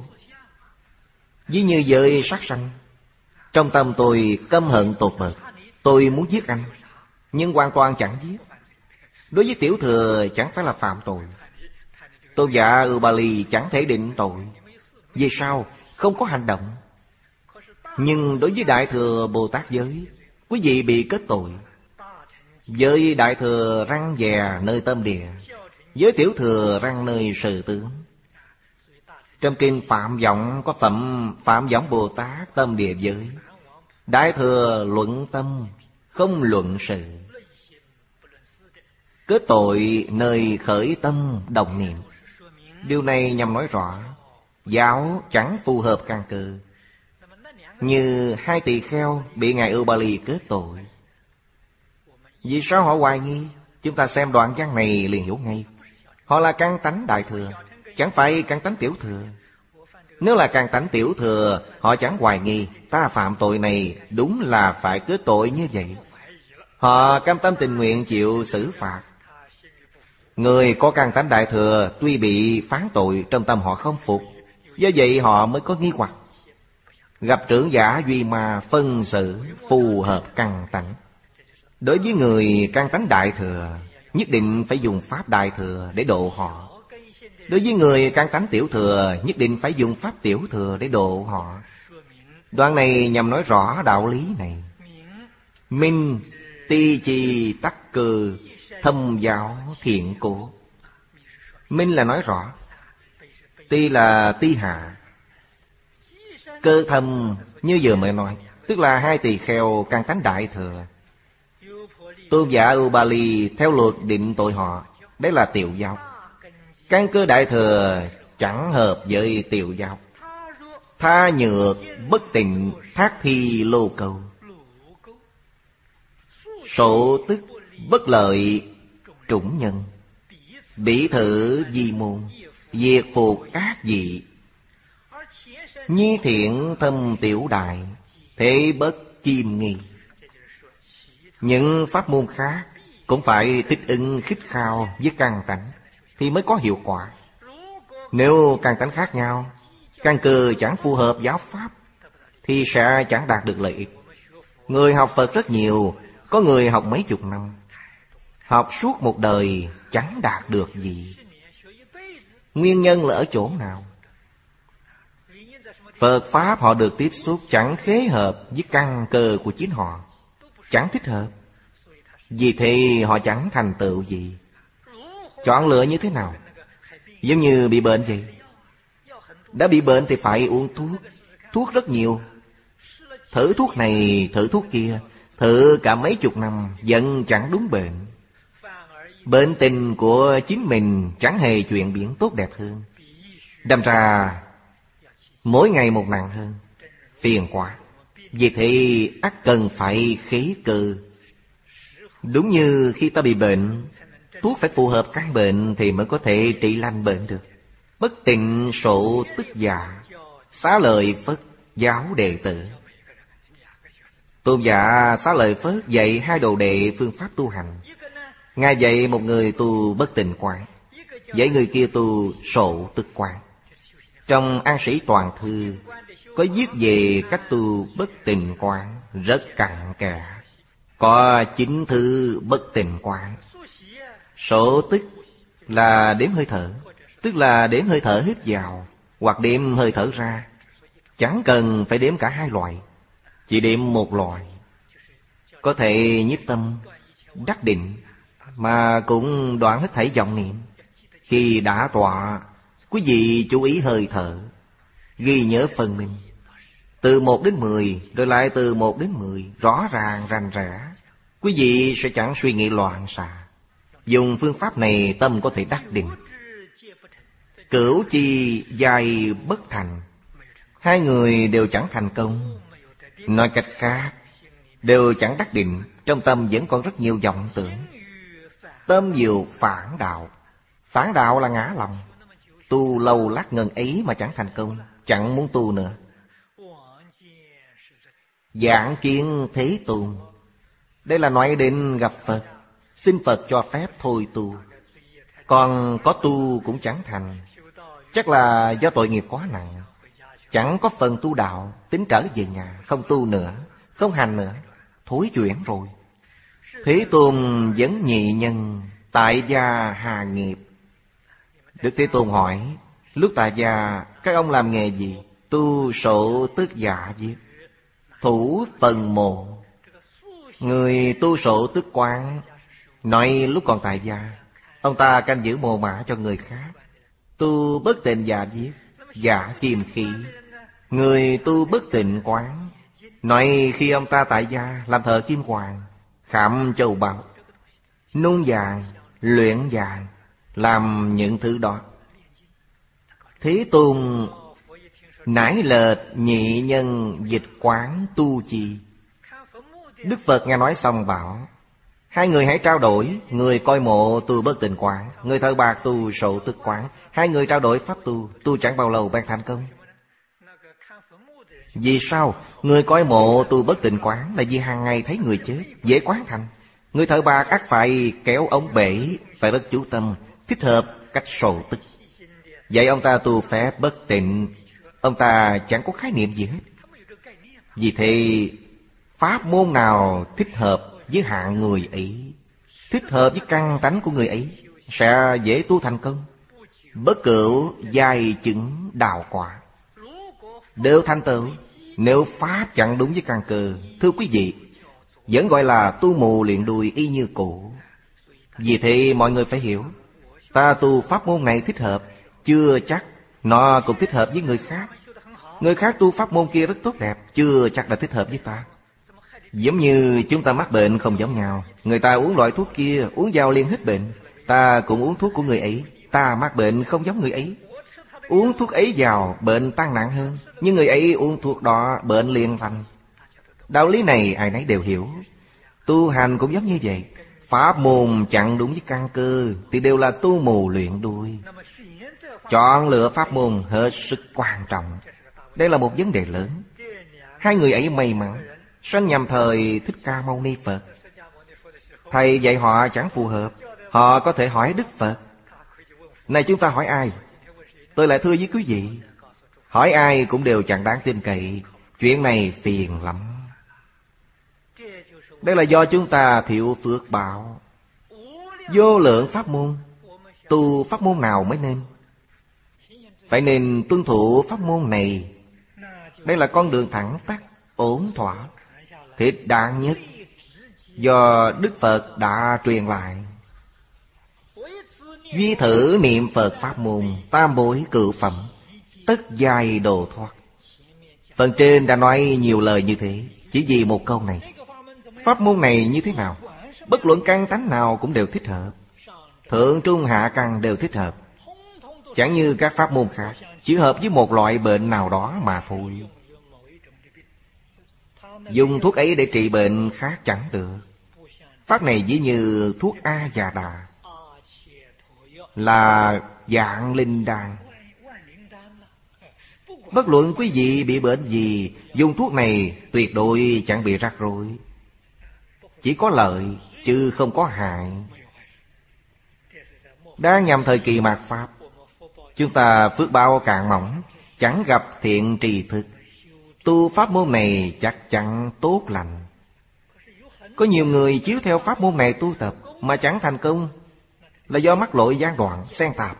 Ví như giới sát sanh, trong tâm tôi căm hận tột bậc, tôi muốn giết anh, nhưng hoàn toàn chẳng giết. Đối với Tiểu Thừa chẳng phải là phạm tội. Tôn giả Ubali chẳng thể định tội. Vì sao? Không có hành động. Nhưng đối với Đại Thừa Bồ Tát giới, quý vị bị kết tội. Giới Đại Thừa răng dè nơi tâm địa, giới Tiểu Thừa răng nơi sự tướng. Trong kinh Phạm Vọng có phẩm Phạm Vọng Bồ Tát tâm địa giới. Đại Thừa luận tâm, không luận sự. Kết tội nơi khởi tâm đồng niệm. Điều này nhằm nói rõ giáo chẳng phù hợp căn cơ. Như hai tỳ kheo bị ngài Ubali kết tội. Vì sao họ hoài nghi? Chúng ta xem đoạn văn này liền hiểu ngay. Họ là căn tánh Đại Thừa, chẳng phải căn tánh Tiểu Thừa. Nếu là căn tánh Tiểu Thừa, họ chẳng hoài nghi ta phạm tội này đúng là phải kết tội như vậy. Họ cam tâm tình nguyện chịu xử phạt. Người có căn tánh Đại Thừa tuy bị phán tội, trong tâm họ không phục. Do vậy họ mới có nghi hoặc. Gặp trưởng giả Duy Ma phân xử phù hợp căn tánh. Đối với người căn tánh Đại Thừa, nhất định phải dùng pháp Đại Thừa để độ họ. Đối với người căn tánh Tiểu Thừa, nhất định phải dùng pháp Tiểu Thừa để độ họ. Đoạn này nhằm nói rõ đạo lý này. Minh ti chi tắc cơ, thâm giáo thiện cố. Minh là nói rõ, ti là ti hạ, cơ thâm như vừa mới nói, tức là hai tỳ kheo căn tánh Đại Thừa. Tôn giả Ubali theo luật định tội họ, đấy là tiểu giáo. Căn cơ Đại Thừa chẳng hợp với tiểu giáo. Tha nhược bất tịnh thác thi lô cầu, sổ tức bất lợi trũng nhân, bỉ thử di môn, diệt phục các vị. Nhi thiện thâm tiểu đại, thế bất kim nghi. Những pháp môn khác cũng phải thích ứng khích khao với căn tánh thì mới có hiệu quả. Nếu căn tánh khác nhau, căn cơ chẳng phù hợp giáo pháp, thì sẽ chẳng đạt được lợi ích. Người học Phật rất nhiều, có người học mấy chục năm, học suốt một đời chẳng đạt được gì. Nguyên nhân là ở chỗ nào? Phật Pháp họ được tiếp xúc chẳng khế hợp với căn cơ của chính họ, chẳng thích hợp. Vì thế họ chẳng thành tựu gì. Chọn lựa như thế nào? Giống như bị bệnh vậy. Đã bị bệnh thì phải uống thuốc. Thuốc rất nhiều. Thử thuốc này, thử thuốc kia, thử cả mấy chục năm vẫn chẳng đúng bệnh. Bệnh tình của chính mình chẳng hề chuyển biến tốt đẹp hơn. Đâm ra mỗi ngày một nặng hơn, phiền quá. Vì thế ắt cần phải khế cơ. Đúng như khi ta bị bệnh, Thuốc phải phù hợp căn bệnh thì mới có thể trị lành bệnh được. Bất tịnh sộ tức giả, Xá Lợi Phất giáo đệ tử. Tôn giả Xá Lợi Phất dạy hai đồ đệ phương pháp tu hành. Ngài dạy một người tu bất tịnh quán, dạy người kia tu sộ tức quán. Trong An Sĩ Toàn Thư có viết về cách tu bất tịnh quán rất cặn kẽ. Có chín thứ bất tịnh quán. Sổ tức là đếm hơi thở, tức là đếm hơi thở hít vào hoặc đếm hơi thở ra. Chẳng cần phải đếm cả hai loại, chỉ đếm một loại có thể nhiếp tâm, đắc định, mà cũng đoạn hết thảy vọng niệm. Khi đã tọa, quý vị chú ý hơi thở, ghi nhớ phân minh. Từ một đến mười, rồi lại từ một đến mười, rõ ràng rành rẽ. Quý vị sẽ chẳng suy nghĩ loạn xạ. Dùng phương pháp này tâm có thể đắc định. Cửu chi giai bất thành, hai người đều chẳng thành công. Nói cách khác, đều chẳng đắc định. Trong tâm vẫn còn rất nhiều vọng tưởng. Tâm nhiều phản đạo. Phản đạo là ngã lòng. Tu lâu lát ngần ấy mà chẳng thành công, chẳng muốn tu nữa. Giảng kiến Thế Tôn, đây là nói đến gặp Phật, xin Phật cho phép thôi tu. Còn có tu cũng chẳng thành, chắc là do tội nghiệp quá nặng, chẳng có phần tu đạo, tính trở về nhà, không tu nữa, không hành nữa, thối chuyển rồi. Thế Tôn vấn nhị nhân tại gia hà nghiệp. Đức Thế Tôn hỏi, lúc tại gia các ông làm nghề gì? Tu sổ tức dạ viết, thủ phần mộ. Người tu sổ tức quán nói lúc còn tại gia, ông ta canh giữ mồ mả cho người khác. Tu bất tịnh dạ viết, giả kim khí. Người tu bất tịnh quán nói khi ông ta tại gia làm thợ kim hoàng, khảm châu báu, nung vàng, luyện vàng, làm những thứ đó. Thế Tôn nải lệch nhị nhân dịch quán tu chi. Đức Phật nghe nói xong bảo, hai người hãy trao đổi. Người coi mộ tu bất tịnh quán, người thợ bạc tu sổ tức quán. Hai người trao đổi pháp tu, tu chẳng bao lâu bèn thành công. Vì sao? Người coi mộ tu bất tịnh quán là vì hàng ngày thấy người chết, dễ quán thành. Người thợ bạc ắt phải kéo ống bể, phải rất chú tâm, thích hợp cách sổ tức. Vậy ông ta tu phép bất tịnh, ông ta chẳng có khái niệm gì hết. Vì thế pháp môn nào thích hợp với hạng người ấy, thích hợp với căn tánh của người ấy, sẽ dễ tu thành công. Bất cửu giai chứng đạo quả, đều thành tựu. Nếu pháp chẳng đúng với căn cơ, thưa quý vị, vẫn gọi là tu mù luyện đùi y như cũ. Vì thế mọi người phải hiểu, ta tu pháp môn này thích hợp, chưa chắc nó cũng thích hợp với người khác. Người khác tu pháp môn kia rất tốt đẹp, chưa chắc đã thích hợp với ta. Giống như chúng ta mắc bệnh không giống nhau. Người ta uống loại thuốc kia, uống vào liền hết bệnh. Ta cũng uống thuốc của người ấy, ta mắc bệnh không giống người ấy. Uống thuốc ấy vào, bệnh tăng nặng hơn. Nhưng người ấy uống thuốc đó, bệnh liền thành. Đạo lý này ai nấy đều hiểu. Tu hành cũng giống như vậy. Pháp môn chẳng đúng với căn cơ thì đều là tu mù luyện đuôi. Chọn lựa pháp môn hết sức quan trọng. Đây là một vấn đề lớn. Hai người ấy may mắn sanh nhằm thời Thích Ca Mâu Ni Phật. Thầy dạy họ chẳng phù hợp, họ có thể hỏi Đức Phật. Này chúng ta hỏi ai? Tôi lại thưa với quý vị, hỏi ai cũng đều chẳng đáng tin cậy. Chuyện này phiền lắm. Đây là do chúng ta thiệu phước báo. Vô lượng pháp môn, tu pháp môn nào mới nên? Phải nên tuân thủ pháp môn này. Đây là con đường thẳng tắc, ổn thỏa, thích đáng nhất, do Đức Phật đã truyền lại. Duy thử niệm Phật pháp môn, tam bối cự phẩm, tất giai độ thoát. Phần trên đã nói nhiều lời như thế, chỉ vì một câu này. Pháp môn này như thế nào? Bất luận căn tánh nào cũng đều thích hợp. Thượng trung hạ căn đều thích hợp. Chẳng như các pháp môn khác, chỉ hợp với một loại bệnh nào đó mà thôi. Dùng thuốc ấy để trị bệnh khác chẳng được. Pháp này ví như thuốc A già đà. là vạn linh đan. Bất luận quý vị bị bệnh gì, dùng thuốc này tuyệt đối chẳng bị rắc rối. Chỉ có lợi chứ không có hại. Đang nhằm thời kỳ mạt Pháp, chúng ta phước báo cạn mỏng, chẳng gặp thiện trì thức. Tu pháp môn này chắc chắn tốt lành. Có nhiều người chiếu theo pháp môn này tu tập mà chẳng thành công, là do mắc lỗi gián đoạn, xen tạp.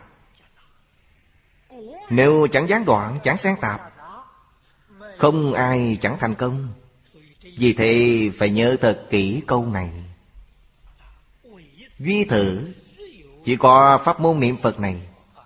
Nếu chẳng gián đoạn, chẳng xen tạp, không ai chẳng thành công. Vì thế phải nhớ thật kỹ câu này. Duy thử chỉ có pháp môn niệm Phật này.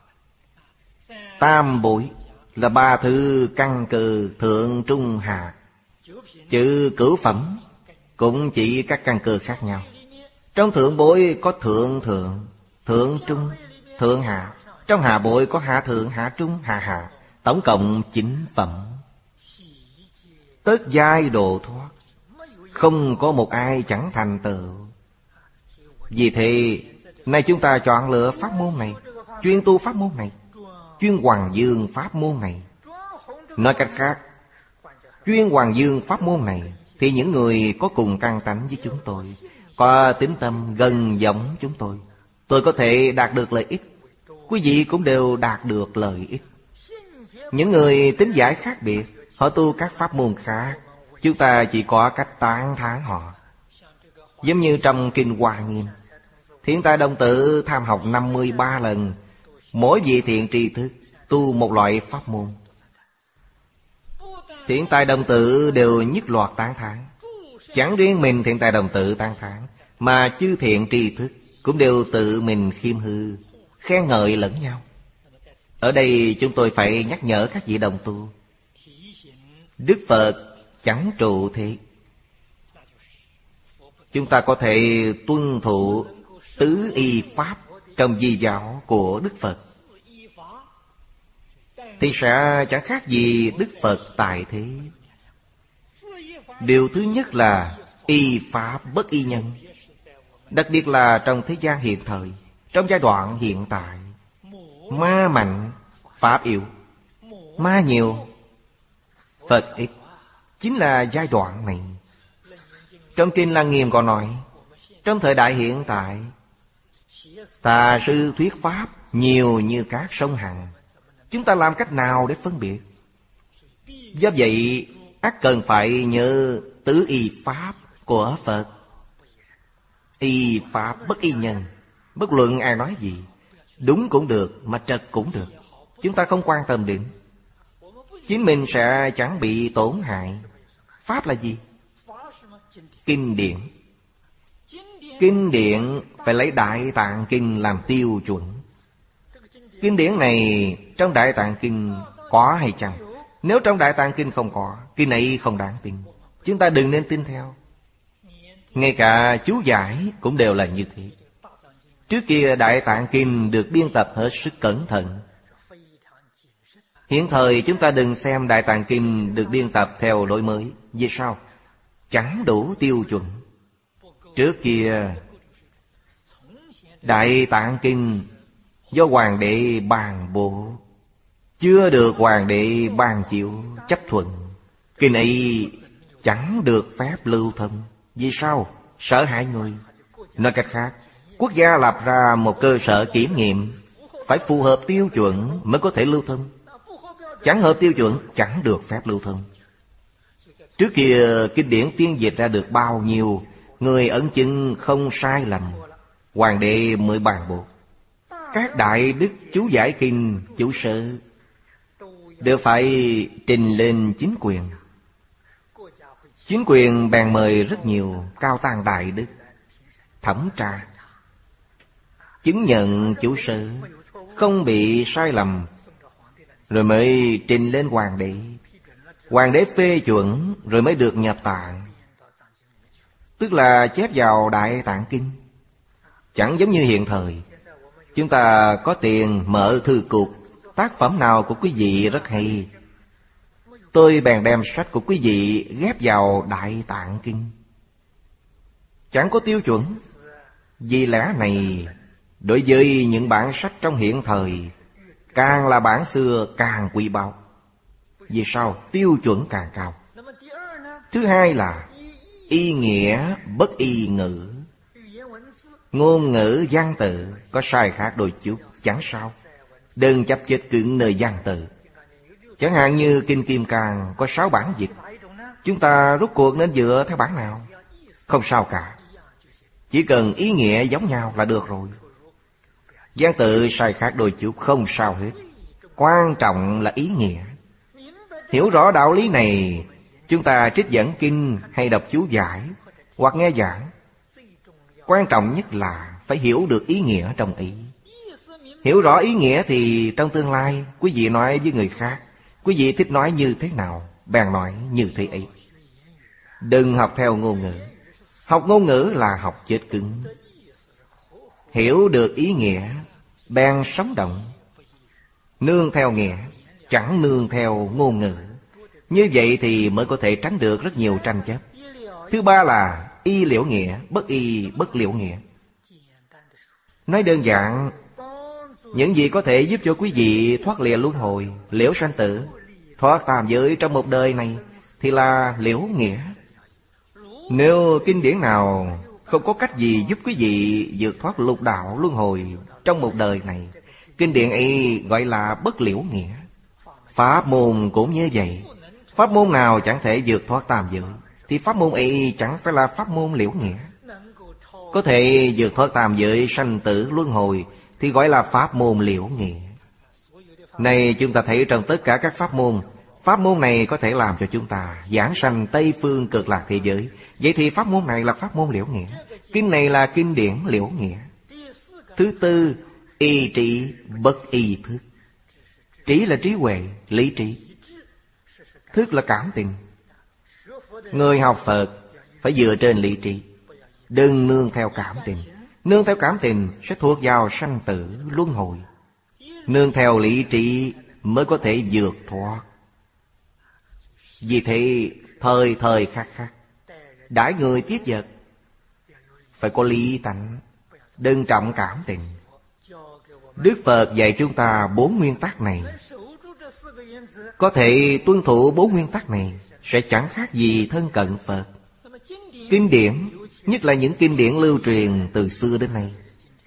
Tam bội là ba thứ căn cơ thượng trung hạ. Chữ cửu phẩm cũng chỉ các căn cơ khác nhau. Trong thượng bội có thượng thượng, thượng trung, thượng hạ. Trong hạ bội có hạ thượng, hạ trung, hạ hạ. Tổng cộng chín phẩm. Tất giai độ thoát, không có một ai chẳng thành tựu. Vì thế nay chúng ta chọn lựa pháp môn này, chuyên tu pháp môn này, chuyên hoàng dương pháp môn này. Nói cách khác, chuyên hoàng dương pháp môn này thì những người có cùng căn tánh với chúng tôi, có tính tâm gần giống chúng tôi, tôi có thể đạt được lợi ích, quý vị cũng đều đạt được lợi ích. Những người tính giải khác biệt, họ tu các pháp môn khác, chúng ta chỉ có cách tán thán họ. Giống như trong Kinh Hoa Nghiêm, Thiện Tài Đồng Tự tham học năm mươi ba lần, mỗi vị thiện tri thức tu một loại pháp môn. Thiện Tài Đồng Tự đều nhất loạt tán thán. Chẳng riêng mình Thiện Tài Đồng Tự tán thán, mà chư thiện tri thức cũng đều tự mình khiêm hư, khen ngợi lẫn nhau. Ở đây chúng tôi phải nhắc nhở các vị đồng tu, Đức Phật chẳng trụ thế. Chúng ta có thể tuân thủ tứ y pháp trong di giáo của Đức Phật, thì sẽ chẳng khác gì Đức Phật tại thế. Điều thứ nhất là y pháp bất y nhân. Đặc biệt là trong thế gian hiện thời, trong giai đoạn hiện tại, ma mạnh, pháp yếu. Ma nhiều, Phật ít, chính là giai đoạn này. Trong Kinh Lăng Nghiêm có nói, trong thời đại hiện tại, tà sư thuyết pháp nhiều như các sông Hằng. Chúng ta làm cách nào để phân biệt? Do vậy, ắt cần phải nhớ tứ y pháp của Phật. Y pháp bất y nhân. Bất luận ai nói gì, đúng cũng được, mà trật cũng được, chúng ta không quan tâm đến, chính mình sẽ chẳng bị tổn hại. Pháp là gì? Kinh điển. Kinh điển phải lấy Đại Tạng Kinh làm tiêu chuẩn. Kinh điển này trong Đại Tạng Kinh có hay chăng? Nếu trong Đại Tạng Kinh không có, kinh này không đáng tin, chúng ta đừng nên tin theo. Ngay cả chú giải cũng đều là như thế. Trước kia Đại Tạng Kinh được biên tập hết sức cẩn thận. Hiện thời chúng ta đừng xem Đại Tạng Kinh được biên tập theo lối mới. Vì sao? Chẳng đủ tiêu chuẩn. Trước kia Đại Tạng Kinh do Hoàng đế ban bố, chưa được Hoàng đế ban chiếu chấp thuận, kinh ấy chẳng được phép lưu thông. Vì sao? Sợ hại người. Nói cách khác, quốc gia lập ra một cơ sở kiểm nghiệm, phải phù hợp tiêu chuẩn mới có thể lưu thông. Chẳng hợp tiêu chuẩn, chẳng được phép lưu thông. Trước kia kinh điển phiên dịch ra được bao nhiêu, người ấn chứng không sai lầm, Hoàng đế mới ban bố. Các đại đức chú giải kinh, chú sớ đều phải trình lên chính quyền. Chính quyền bèn mời rất nhiều cao tăng đại đức thẩm tra, chứng nhận chủ sớ không bị sai lầm, rồi mới trình lên Hoàng đế. Hoàng đế phê chuẩn rồi mới được nhập tạng, tức là chép vào Đại Tạng Kinh. Chẳng giống như hiện thời, chúng ta có tiền mở thư cục, tác phẩm nào của quý vị rất hay, tôi bèn đem sách của quý vị ghép vào Đại Tạng Kinh. Chẳng có tiêu chuẩn. Vì lẽ này Đối với những bản sách trong hiện thời, càng là bản xưa càng quý báu. Vì sao? Tiêu chuẩn càng cao. Thứ hai là y nghĩa bất y ngữ. Ngôn ngữ văn tự có sai khác đôi chút, chẳng sao. Đừng chấp chết cứng nơi văn tự. Chẳng hạn như Kinh Kim Cang có sáu bản dịch, chúng ta rốt cuộc nên dựa theo bản nào? Không sao cả, chỉ cần ý nghĩa giống nhau là được rồi. Văn tự sai khác đôi chút không sao hết. Quan trọng là ý nghĩa. Hiểu rõ đạo lý này, chúng ta trích dẫn kinh hay đọc chú giải hoặc nghe giảng, quan trọng nhất là phải hiểu được ý nghĩa trong ý. Hiểu rõ ý nghĩa thì trong tương lai quý vị nói với người khác, quý vị thích nói như thế nào, bèn nói như thế ấy. Đừng học theo ngôn ngữ. Học ngôn ngữ là học chết cứng. Hiểu được ý nghĩa, bèn sống động. Nương theo nghĩa, chẳng nương theo ngôn ngữ. Như vậy thì mới có thể tránh được rất nhiều tranh chấp. Thứ ba là y liễu nghĩa, bất y bất liễu nghĩa. Nói đơn giản, những gì có thể giúp cho quý vị thoát lìa luân hồi, liễu sanh tử, thoát tam giới trong một đời này thì là liễu nghĩa. Nếu kinh điển nào không có cách gì giúp quý vị vượt thoát lục đạo luân hồi trong một đời này, kinh điển ấy gọi là bất liễu nghĩa. Pháp môn cũng như vậy. Pháp môn nào chẳng thể vượt thoát tam giới thì pháp môn ấy chẳng phải là pháp môn liễu nghĩa. Có thể vượt thoát tam giới sanh tử luân hồi thì gọi là pháp môn liễu nghĩa. Này chúng ta thấy trong tất cả các pháp môn, pháp môn này có thể làm cho chúng ta giảng sanh Tây phương cực lạc thế giới. Vậy thì pháp môn này là pháp môn liễu nghĩa. Kinh này là kinh điển liễu nghĩa. Thứ tư, y trí bất y thức. Trí là trí huệ, lý trí. Thức là cảm tình. Người học Phật phải dựa trên lý trí, đừng nương theo cảm tình. Nương theo cảm tình sẽ thuộc vào sanh tử luân hồi. Nương theo lý trí mới có thể vượt thoát. Vì thế thời thời khắc khắc đãi người tiếp vật phải có lý tánh, đừng trọng cảm tình. Đức Phật dạy chúng ta bốn nguyên tắc này. Có thể tuân thủ bốn nguyên tắc này sẽ chẳng khác gì thân cận Phật. Kinh điển, nhất là những kinh điển lưu truyền từ xưa đến nay,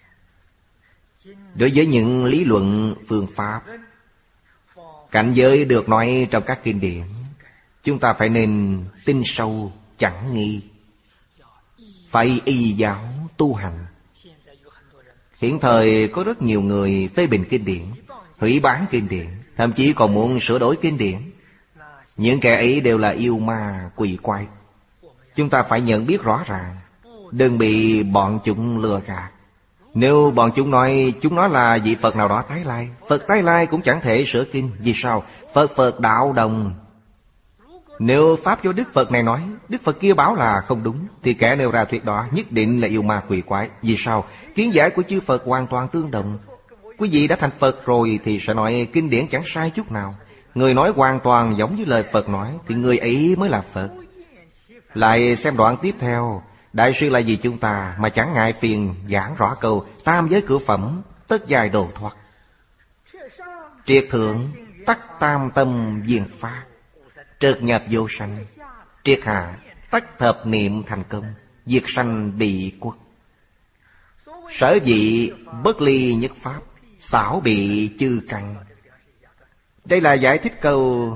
đối với những lý luận phương pháp, cảnh giới được nói trong các kinh điển, chúng ta phải nên tin sâu chẳng nghi, phải y giáo tu hành. Hiện thời có rất nhiều người phê bình kinh điển, hủy bán kinh điển, thậm chí còn muốn sửa đổi kinh điển. Những kẻ ấy đều là yêu ma quỷ quái. Chúng ta phải nhận biết rõ ràng, đừng bị bọn chúng lừa gạt. Nếu bọn chúng nói chúng nói là vị Phật nào đó tái lai, Phật tái lai cũng chẳng thể sửa kinh. Vì sao? Phật Phật đạo đồng. Nếu pháp do Đức Phật này nói, Đức Phật kia bảo là không đúng, thì kẻ nêu ra thuyết đó nhất định là yêu ma quỷ quái. Vì sao? Kiến giải của chư Phật hoàn toàn tương đồng. Quý vị đã thành Phật rồi thì sẽ nói kinh điển chẳng sai chút nào. Người nói hoàn toàn giống như lời Phật nói thì người ấy mới là Phật. Lại xem đoạn tiếp theo, đại sư là vì chúng ta mà chẳng ngại phiền giảng rõ câu tam giới cửa phẩm, tất dài đồ thoát. Triệt thượng tắc tam tâm viên pháp, trượt nhập vô sanh. Triệt hạ tắc thập niệm thành công, diệt sanh bị quốc. Sở dĩ bất ly nhất pháp, xảo bị chư căn. Đây là giải thích câu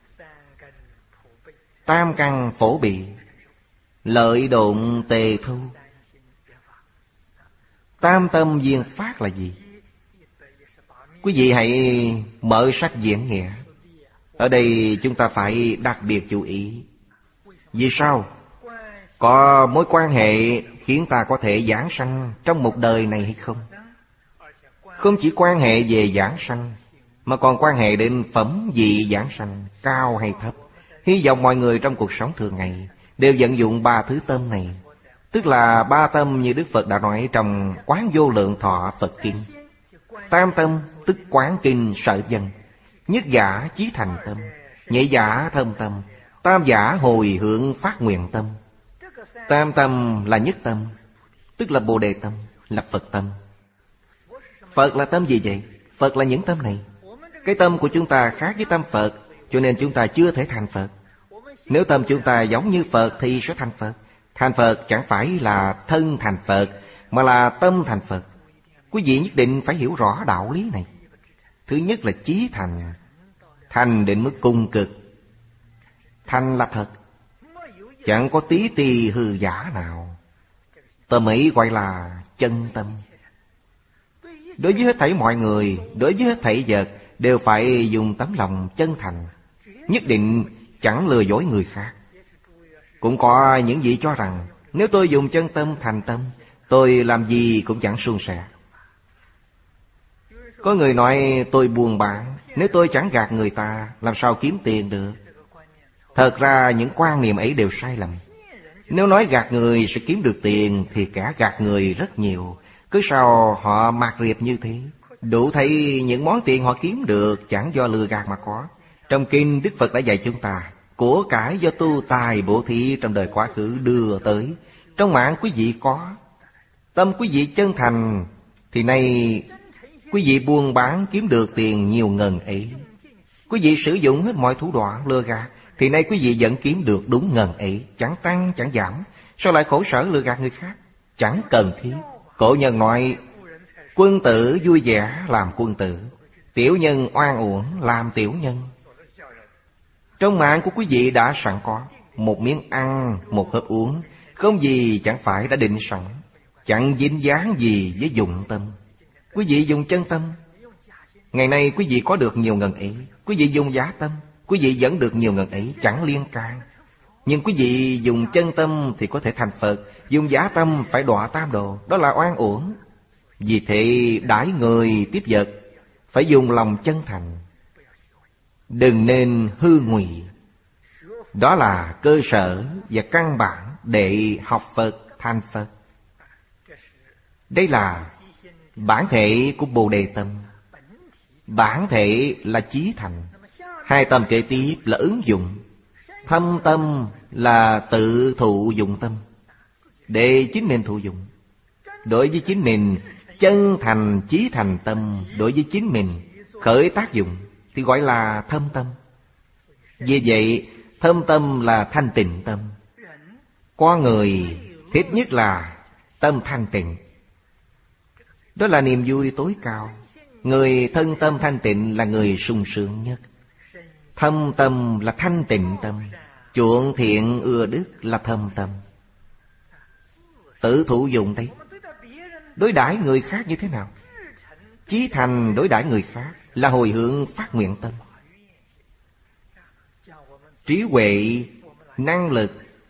tam căn phổ bị, lợi độn tề thu. Tam tâm viên phát là gì? Quý vị hãy mở sách diễn nghĩa. Ở đây chúng ta phải đặc biệt chú ý. Vì sao? Có mối quan hệ khiến ta có thể giảng sanh trong một đời này hay không? Không chỉ quan hệ về giảng sanh, mà còn quan hệ đến phẩm vị giảng sanh, cao hay thấp. Hy vọng mọi người trong cuộc sống thường ngày đều vận dụng ba thứ tâm này. Tức là ba tâm như Đức Phật đã nói trong Quán Vô Lượng Thọ Phật Kinh. Tam tâm tức quán kinh sở dân, nhất giả chí thành tâm, nhị giả thâm tâm, tam giả hồi hướng phát nguyện tâm. Tam tâm là nhất tâm, tức là Bồ Đề tâm, là Phật tâm. Phật là tâm gì vậy? Phật là những tâm này. Cái tâm của chúng ta khác với tâm Phật, cho nên chúng ta chưa thể thành Phật. Nếu tâm chúng ta giống như Phật thì sẽ thành Phật. Thành Phật chẳng phải là thân thành Phật, mà là tâm thành Phật. Quý vị nhất định phải hiểu rõ đạo lý này. Thứ nhất là chí thành. Thành đến mức cùng cực. Thành là thật, chẳng có tí tì hư giả nào. Tâm ấy gọi là chân tâm. Đối với hết thảy mọi người, đối với hết thảy vật, đều phải dùng tấm lòng chân thành, nhất định chẳng lừa dối người khác. Cũng có những vị cho rằng nếu tôi dùng chân tâm thành tâm, tôi làm gì cũng chẳng suôn sẻ. Có người nói tôi buôn bán, nếu tôi chẳng gạt người ta, làm sao kiếm tiền được? Thật ra những quan niệm ấy đều sai lầm. Nếu nói gạt người sẽ kiếm được tiền, thì cả gạt người rất nhiều. Cứ sao họ mạt riệp như thế? Đủ thấy những món tiền họ kiếm được chẳng do lừa gạt mà có. Trong kinh Đức Phật đã dạy chúng ta, của cải do tu tài bố thí trong đời quá khứ đưa tới. Trong mạng quý vị có. Tâm quý vị chân thành, thì nay quý vị buôn bán kiếm được tiền nhiều ngần ấy. Quý vị sử dụng hết mọi thủ đoạn lừa gạt, thì nay quý vị vẫn kiếm được đúng ngần ấy, chẳng tăng chẳng giảm. Sao lại khổ sở lừa gạt người khác? Chẳng cần thiết. Cổ nhân nói, quân tử vui vẻ làm quân tử, tiểu nhân oan uổng làm tiểu nhân. Trong mạng của quý vị đã sẵn có. Một miếng ăn, một hớp uống, không gì chẳng phải đã định sẵn. Chẳng dính dáng gì với dụng tâm. Quý vị dùng chân tâm, ngày nay quý vị có được nhiều ngần ấy. Quý vị dùng giả tâm, quý vị vẫn được nhiều ngần ấy, chẳng liên can. Nhưng quý vị dùng chân tâm thì có thể thành Phật, dùng giả tâm phải đọa tam đồ, đó là oan uổng. Vì thế đãi người tiếp vật phải dùng lòng chân thành, đừng nên hư ngụy. Đó là cơ sở và căn bản để học Phật thành Phật. Đây là bản thể của Bồ Đề tâm. Bản thể là chí thành. Hai tâm kế tiếp là ứng dụng. Thâm tâm là tự thụ dụng tâm, để chính mình thụ dụng. Đối với chính mình, chân thành chí thành tâm, đối với chính mình khởi tác dụng, thì gọi là thâm tâm. Vì vậy, thâm tâm là thanh tịnh tâm. Con người thích nhất là tâm thanh tịnh. Đó là niềm vui tối cao. Người thân tâm thanh tịnh là người sung sướng nhất. Thâm tâm là thanh tịnh tâm. Chuộng thiện ưa đức là thâm tâm. Tự thụ dụng đấy. Đối đãi người khác như thế nào? Chí thành đối đãi người khác là hồi hướng phát nguyện tâm. Trí huệ, năng lực,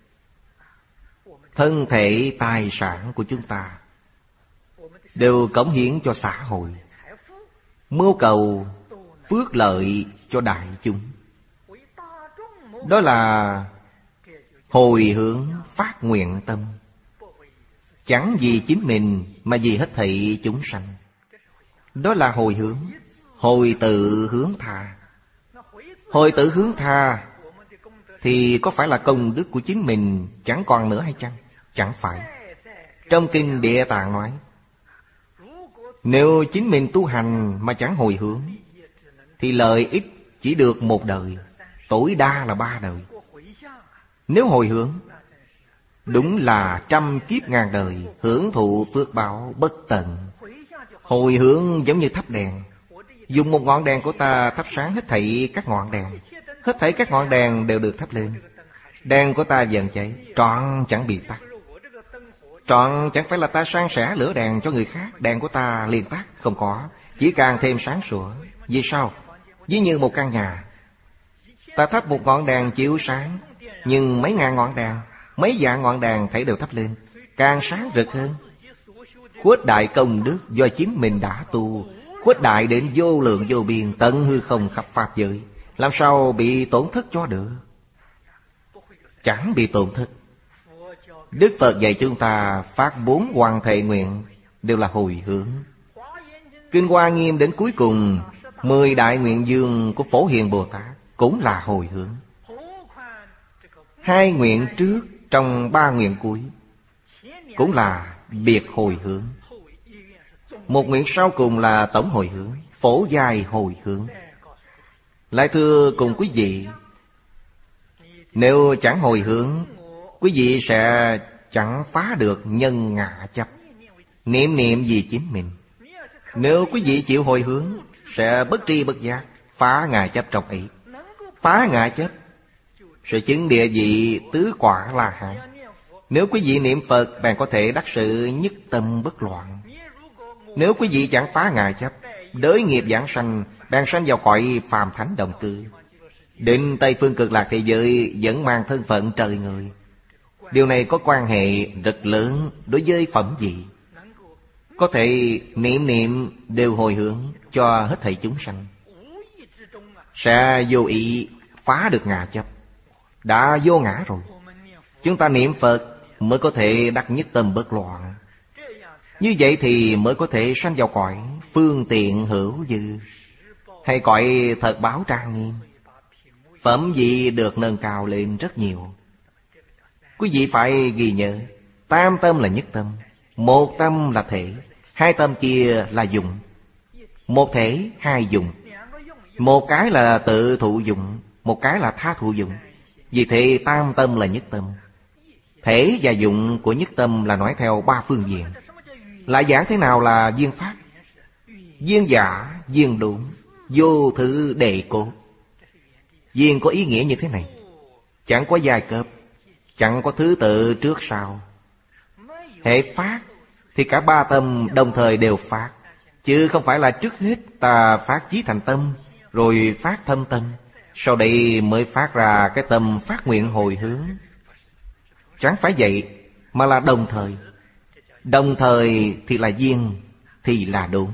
thân thể, tài sản của chúng ta đều cống hiến cho xã hội, mưu cầu phước lợi cho đại chúng. Đó là hồi hướng phát nguyện tâm, chẳng vì chính mình mà vì hết thảy chúng sanh. Đó là hồi hướng, hồi tự hướng tha. Hồi tự hướng tha thì có phải là công đức của chính mình chẳng còn nữa hay chăng? Chẳng phải. Trong kinh Địa Tạng nói, nếu chính mình tu hành mà chẳng hồi hướng, thì lợi ích chỉ được một đời, tối đa là ba đời. Nếu hồi hướng, đúng là trăm kiếp ngàn đời, hưởng thụ phước báo bất tận. Hồi hướng giống như thắp đèn. Dùng một ngọn đèn của ta thắp sáng hết thảy các ngọn đèn. Hết thảy các ngọn đèn đều được thắp lên. Đèn của ta dần cháy, trọn chẳng bị tắt. Trọn chẳng phải là ta san sẻ lửa đèn cho người khác, đèn của ta liền tắt. Không có, chỉ càng thêm sáng sủa. Vì sao? Ví như một căn nhà, ta thắp một ngọn đèn chiếu sáng, nhưng mấy ngàn ngọn đèn, mấy vạn ngọn đèn thấy đều thắp lên, càng sáng rực hơn. Khuếch đại công đức do chính mình đã tu, khuếch đại đến vô lượng vô biên, tận hư không khắp pháp giới, làm sao bị tổn thất cho được? Chẳng bị tổn thất. Đức Phật dạy chúng ta phát bốn hoàn thệ nguyện đều là hồi hướng. Kinh Hoa Nghiêm đến cuối cùng, mười đại nguyện dương của Phổ Hiền Bồ Tát cũng là hồi hướng. Hai nguyện trước trong ba nguyện cuối cũng là biệt hồi hướng. Một nguyện sau cùng là tổng hồi hướng, phổ dài hồi hướng. Lại thưa cùng quý vị, nếu chẳng hồi hướng, quý vị sẽ chẳng phá được nhân ngã chấp. Niệm niệm vì chính mình. Nếu quý vị chịu hồi hướng, sẽ bất tri bất giác phá ngã chấp trong ấy. Phá ngã chấp sẽ chứng địa vị tứ quả La Hán. Nếu quý vị niệm Phật, bạn có thể đắc sự nhất tâm bất loạn. Nếu quý vị chẳng phá ngã chấp, đới nghiệp giảng sanh, bạn sanh vào cõi phàm thánh đồng cư. Đến Tây Phương Cực Lạc thế giới vẫn mang thân phận trời người. Điều này có quan hệ rất lớn đối với phẩm vị. Có thể niệm niệm đều hồi hướng cho hết thảy chúng sanh, sẽ vô ý phá được ngã chấp. Đã vô ngã rồi, chúng ta niệm Phật mới có thể đắc nhất tâm bất loạn. Như vậy thì mới có thể sanh vào cõi phương tiện hữu dư, hay cõi thật báo trang nghiêm. Phẩm vị được nâng cao lên rất nhiều. Quý vị phải ghi nhớ, tam tâm là nhất tâm, một tâm là thể, hai tâm kia là dụng. Một thể, hai dụng. Một cái là tự thụ dụng, một cái là tha thụ dụng. Vì thế tam tâm là nhất tâm. Thể và dụng của nhất tâm là nói theo ba phương diện. Lại giảng thế nào là duyên pháp? Duyên giả, duyên đúng, vô thứ đệ cố. Duyên có ý nghĩa như thế này: chẳng có giai cấp, chẳng có thứ tự trước sau. Hệ phát thì cả ba tâm đồng thời đều phát, chứ không phải là trước hết ta phát chí thành tâm, rồi phát thâm tâm, sau đây mới phát ra cái tâm phát nguyện hồi hướng. Chẳng phải vậy, mà là đồng thời. Đồng thời thì là duyên, thì là đúng.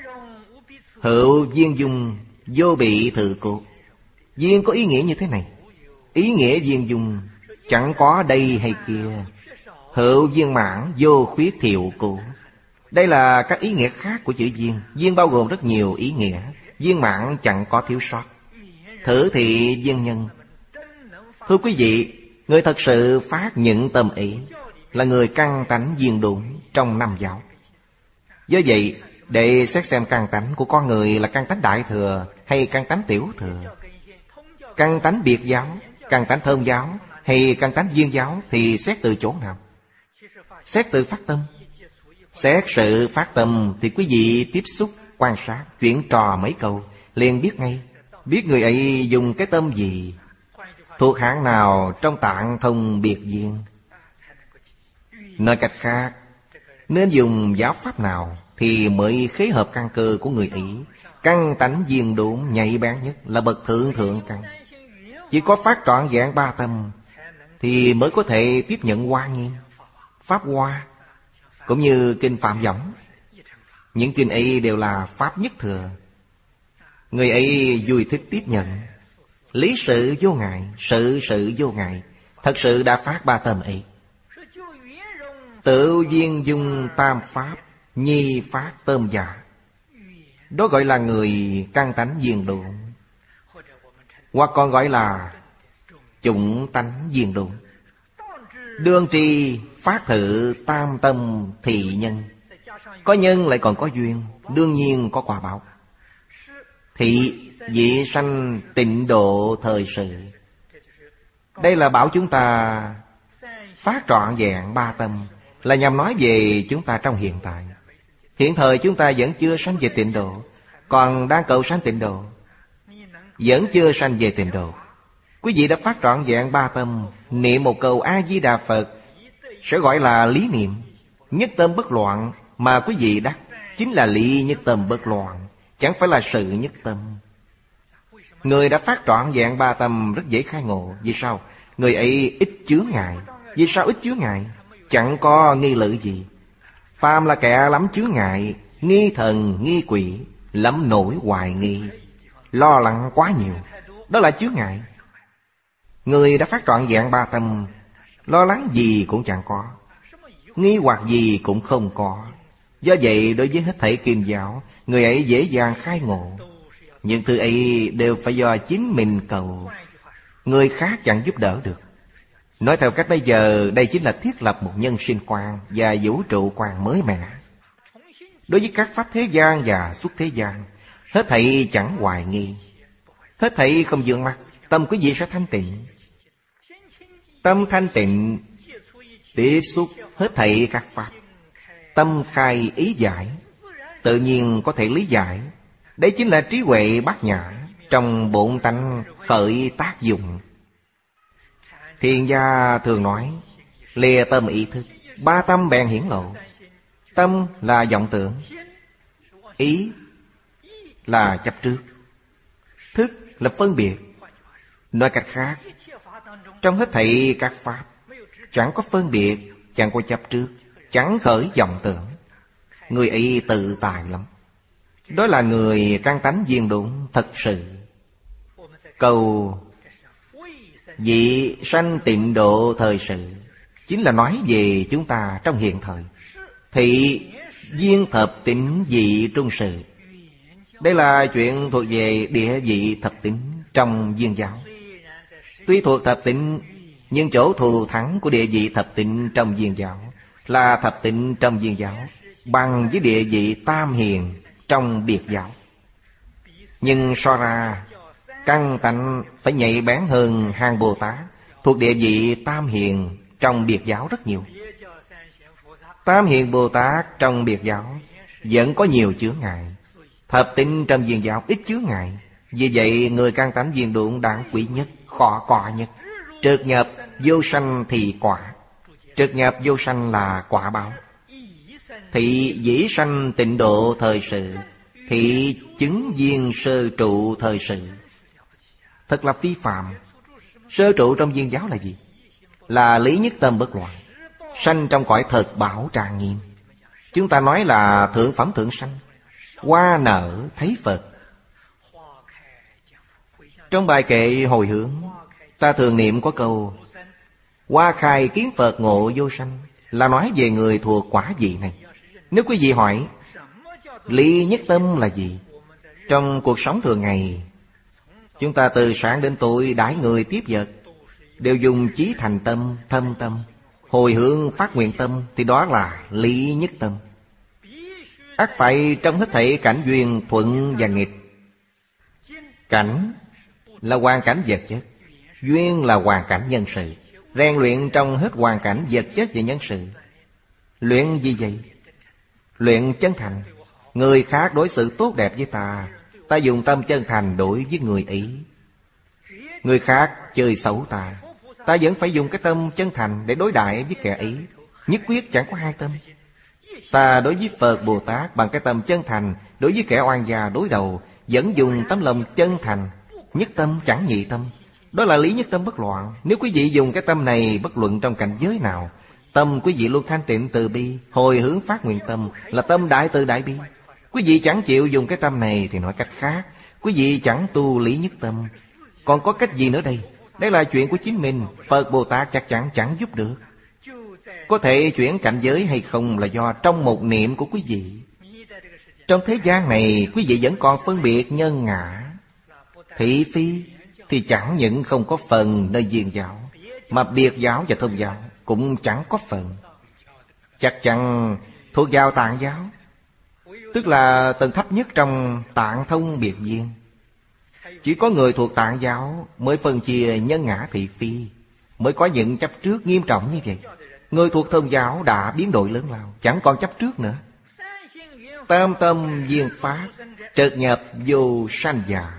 Hữu duyên dung, vô bị thự cột. Duyên có ý nghĩa như thế này: ý nghĩa duyên dung, chẳng có đây hay kia. Hữu viên mãn, vô khuyết thiệu cụ. Đây là các ý nghĩa khác của chữ duyên. Duyên bao gồm rất nhiều ý nghĩa. Viên mãn chẳng có thiếu sót. Thử thị duyên nhân. Thưa quý vị, người thật sự phát những tâm ý là người căn tánh duyên đúng trong năm giáo. Do vậy, để xét xem căn tánh của con người là căn tánh đại thừa hay căn tánh tiểu thừa, căn tánh biệt giáo, căn tánh thơm giáo hay căn tánh duyên giáo, thì xét từ chỗ nào? Xét từ phát tâm. Xét sự phát tâm thì quý vị tiếp xúc, quan sát, chuyển trò mấy câu, liền biết ngay. Biết người ấy dùng cái tâm gì, thuộc hạng nào trong tạng thông biệt duyên. Nói cách khác, nên dùng giáo pháp nào thì mới khế hợp căn cơ của người ấy. Căn tánh duyên đúng nhạy bén nhất là bậc thượng thượng căn. Chỉ có phát trọn vẹn ba tâm thì mới có thể tiếp nhận Hoa Nghiêm, Pháp Hoa, cũng như kinh Phạm Võng. Những kinh ấy đều là pháp nhất thừa. Người ấy vui thích tiếp nhận. Lý sự vô ngại, sự sự vô ngại, thật sự đã phát ba tâm ấy. Tự duyên dung tam pháp, nhi phát tâm giả. Đó gọi là người căn tánh duyên độn, hoặc còn gọi là chủng tánh duyên độn. Đương tri phát thự tam tâm thị nhân. Có nhân lại còn có duyên, đương nhiên có quả báo. Thị dị sanh tịnh độ thời sự. Đây là bảo chúng ta phát trọn vẹn ba tâm, là nhằm nói về chúng ta trong hiện tại. Hiện thời chúng ta vẫn chưa sanh về tịnh độ, còn đang cầu sanh tịnh độ. Vẫn chưa sanh về tịnh độ. Quý vị đã phát trọn vẹn ba tâm, niệm một câu A-di-đà Phật sẽ gọi là lý niệm. Nhất tâm bất loạn mà quý vị đắc chính là lý nhất tâm bất loạn, chẳng phải là sự nhất tâm. Người đã phát trọn vẹn ba tâm rất dễ khai ngộ. Vì sao? Người ấy ít chướng ngại. Vì sao ít chướng ngại? Chẳng có nghi lự gì. Phàm là kẻ lắm chướng ngại, nghi thần, nghi quỷ, lắm nỗi hoài nghi, lo lắng quá nhiều. Đó là chướng ngại. Người đã phát trọn vẹn ba tâm, lo lắng gì cũng chẳng có, nghi hoặc gì cũng không có. Do vậy đối với hết thảy kinh giáo, người ấy dễ dàng khai ngộ. Những thứ ấy đều phải do chính mình cầu, người khác chẳng giúp đỡ được. Nói theo cách bây giờ, đây chính là thiết lập một nhân sinh quan và vũ trụ quan mới mẻ. Đối với các pháp thế gian và xuất thế gian, hết thảy chẳng hoài nghi, hết thảy không vướng mắc, tâm quý vị sẽ thanh tịnh. Tâm thanh tịnh tiếp xúc hết thảy các pháp, tâm khai ý giải, tự nhiên có thể lý giải. Đấy chính là trí huệ bát nhã, trong bổn tánh khởi tác dụng. Thiền gia thường nói lìa tâm ý thức, ba tâm bèn hiển lộ. Tâm là vọng tưởng, ý là chấp trước, thức là phân biệt. Nói cách khác, trong hết thảy các pháp chẳng có phân biệt, chẳng có chấp trước, chẳng khởi vọng tưởng. Người ấy tự tại lắm. Đó là người căn tánh viên đúng thật sự. Câu vị sanh tịnh độ thời sự chính là nói về chúng ta trong hiện thời. Thị viên thập tính vị trung sự, đây là chuyện thuộc về địa vị thập tính trong Viên giáo. Tuy thuộc thập tính, nhưng chỗ thù thắng của địa vị thập tính trong Viên giáo là thập tính trong Viên giáo bằng với địa vị tam hiền trong Biệt giáo. Nhưng so ra, căn tánh phải nhạy bén hơn hàng Bồ Tát thuộc địa vị tam hiền trong Biệt giáo rất nhiều. Tam hiền Bồ Tát trong Biệt giáo vẫn có nhiều chướng ngại, thập tính trong Viên giáo ít chướng ngại. Vì vậy người căn tánh viên độn đáng quý nhất, khó cọ nhất. Trượt nhập vô sanh thì quả. Trượt nhập vô sanh là quả báo. Thị dĩ sanh tịnh độ thời sự, thị chứng viên sơ trụ thời sự. Thật là phi phàm. Sơ trụ trong Viên giáo là gì? Là lý nhất tâm bất loạn, sanh trong cõi thật bảo tràng nghiêm. Chúng ta nói là thượng phẩm thượng sanh, hoa nở thấy Phật. Trong bài kệ hồi hướng, ta thường niệm có câu hoa khai kiến Phật ngộ vô sanh, là nói về người thuộc quả vị này. Nếu quý vị hỏi lý nhất tâm là gì, trong cuộc sống thường ngày, chúng ta từ sáng đến tối đãi người tiếp vật đều dùng chí thành tâm, thâm tâm, hồi hướng phát nguyện tâm, thì đó là lý nhất tâm. Ắt phải trong hết thảy cảnh duyên thuận và nghịch. Cảnh là hoàn cảnh vật chất, duyên là hoàn cảnh nhân sự. Rèn luyện trong hết hoàn cảnh vật chất và nhân sự. Luyện gì vậy? Luyện chân thành. Người khác đối xử tốt đẹp với ta, ta dùng tâm chân thành đối với người ấy. Người khác chơi xấu ta, ta vẫn phải dùng cái tâm chân thành để đối đãi với kẻ ấy. Nhất quyết chẳng có hai tâm. Ta đối với Phật Bồ Tát bằng cái tâm chân thành, đối với kẻ oan gia đối đầu vẫn dùng tấm lòng chân thành. Nhất tâm chẳng nhị tâm, đó là lý nhất tâm bất loạn. Nếu quý vị dùng cái tâm này bất luận trong cảnh giới nào, tâm quý vị luôn thanh tịnh từ bi, hồi hướng phát nguyện tâm là tâm đại từ đại bi. Quý vị chẳng chịu dùng cái tâm này thì nói cách khác, quý vị chẳng tu lý nhất tâm. Còn có cách gì nữa đây? Đây là chuyện của chính mình. Phật Bồ Tát chắc chắn chẳng giúp được. Có thể chuyển cảnh giới hay không là do trong một niệm của quý vị. Trong thế gian này quý vị vẫn còn phân biệt nhân ngã, thị phi, thì chẳng những không có phần nơi Viên giáo, mà Biệt giáo và Thông giáo cũng chẳng có phần. Chắc chắn thuộc vào Tạng giáo, tức là tầng thấp nhất trong Tạng Thông Biệt Viên. Chỉ có người thuộc Tạng giáo mới phân chia nhân ngã thị phi, mới có những chấp trước nghiêm trọng như vậy. Người thuộc Thông giáo đã biến đổi lớn lao, chẳng còn chấp trước nữa. Tam tâm viên pháp, trượt nhập vô sanh giả.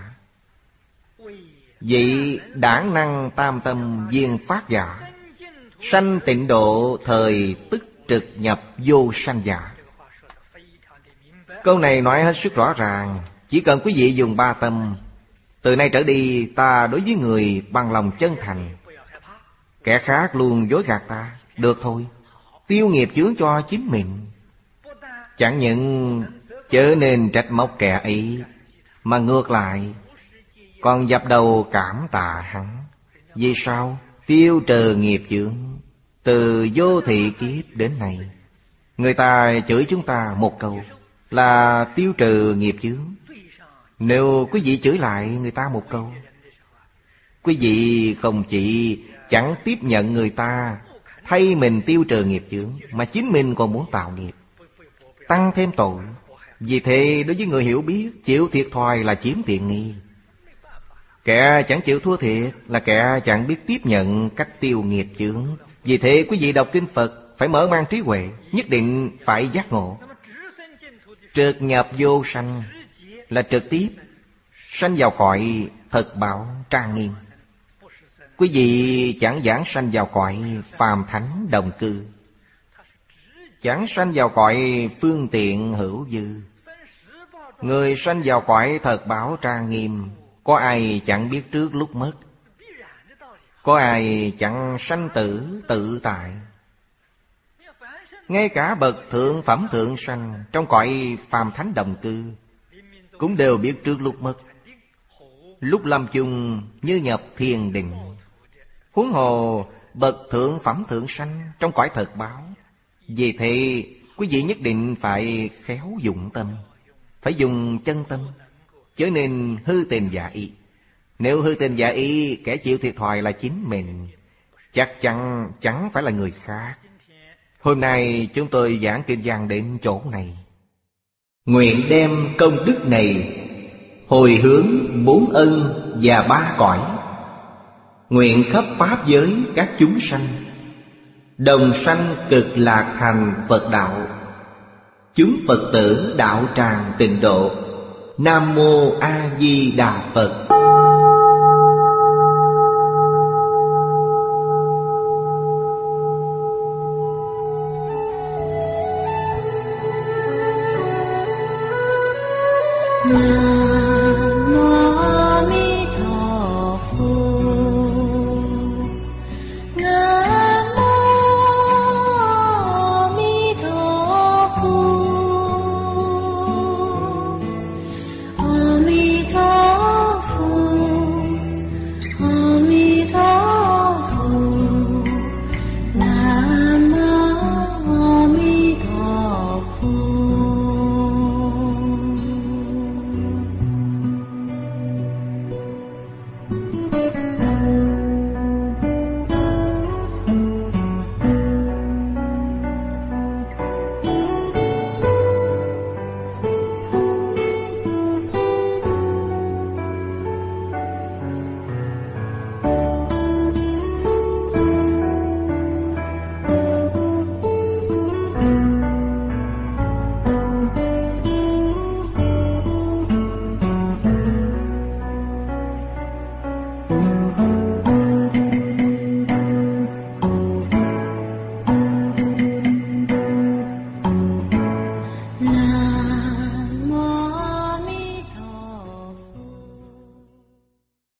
Vị đản năng tam tâm viên phát giả, sanh tịnh độ thời tức trực nhập vô sanh giả. Câu này nói hết sức rõ ràng. Chỉ cần quý vị dùng ba tâm, từ nay trở đi ta đối với người bằng lòng chân thành, kẻ khác luôn dối gạt ta, được thôi. Tiêu nghiệp chướng cho chính mình. Chẳng những chớ nên trách móc kẻ ấy, mà ngược lại còn dập đầu cảm tạ hắn. Vì sao? Tiêu trừ nghiệp chướng. Từ vô thị kiếp đến nay, người ta chửi chúng ta một câu là tiêu trừ nghiệp chướng. Nếu quý vị chửi lại người ta một câu, quý vị không chỉ chẳng tiếp nhận người ta thay mình tiêu trừ nghiệp chướng, mà chính mình còn muốn tạo nghiệp. tăng thêm tội. Vì thế đối với người hiểu biết, chịu thiệt thòi là chiếm tiện nghi. Kẻ chẳng chịu thua thiệt là kẻ chẳng biết tiếp nhận cách tiêu nghiệp chướng. Vì thế quý vị đọc kinh Phật phải mở mang trí huệ, nhất định phải giác ngộ. Trực nhập vô sanh là trực tiếp sanh vào cõi thật bảo trang nghiêm. Quý vị chẳng giảng sanh vào cõi phàm thánh đồng cư, chẳng sanh vào cõi phương tiện hữu dư. Người sanh vào cõi thật bảo trang nghiêm, có ai chẳng biết trước lúc mất, có ai chẳng sanh tử tự tại. Ngay cả bậc thượng phẩm thượng sanh trong cõi phàm thánh đồng cư cũng đều biết trước lúc mất, lúc lâm chung như nhập thiền định. Huống hồ bậc thượng phẩm thượng sanh trong cõi thật báo. Vì thế quý vị nhất định phải khéo dụng tâm, phải dùng chân tâm, chớ nên hư tình giả ý. Nếu hư tình giả ý, kẻ chịu thiệt thòi là chính mình, chắc chắn chẳng phải là người khác. Hôm nay chúng tôi giảng kinh văn đến chỗ này. Nguyện đem công đức này hồi hướng bốn ân và ba cõi, nguyện khắp pháp giới các chúng sanh đồng sanh cực lạc thành Phật đạo. Chúng Phật tử đạo tràng tịnh độ. Nam Mô A Di Đà Phật.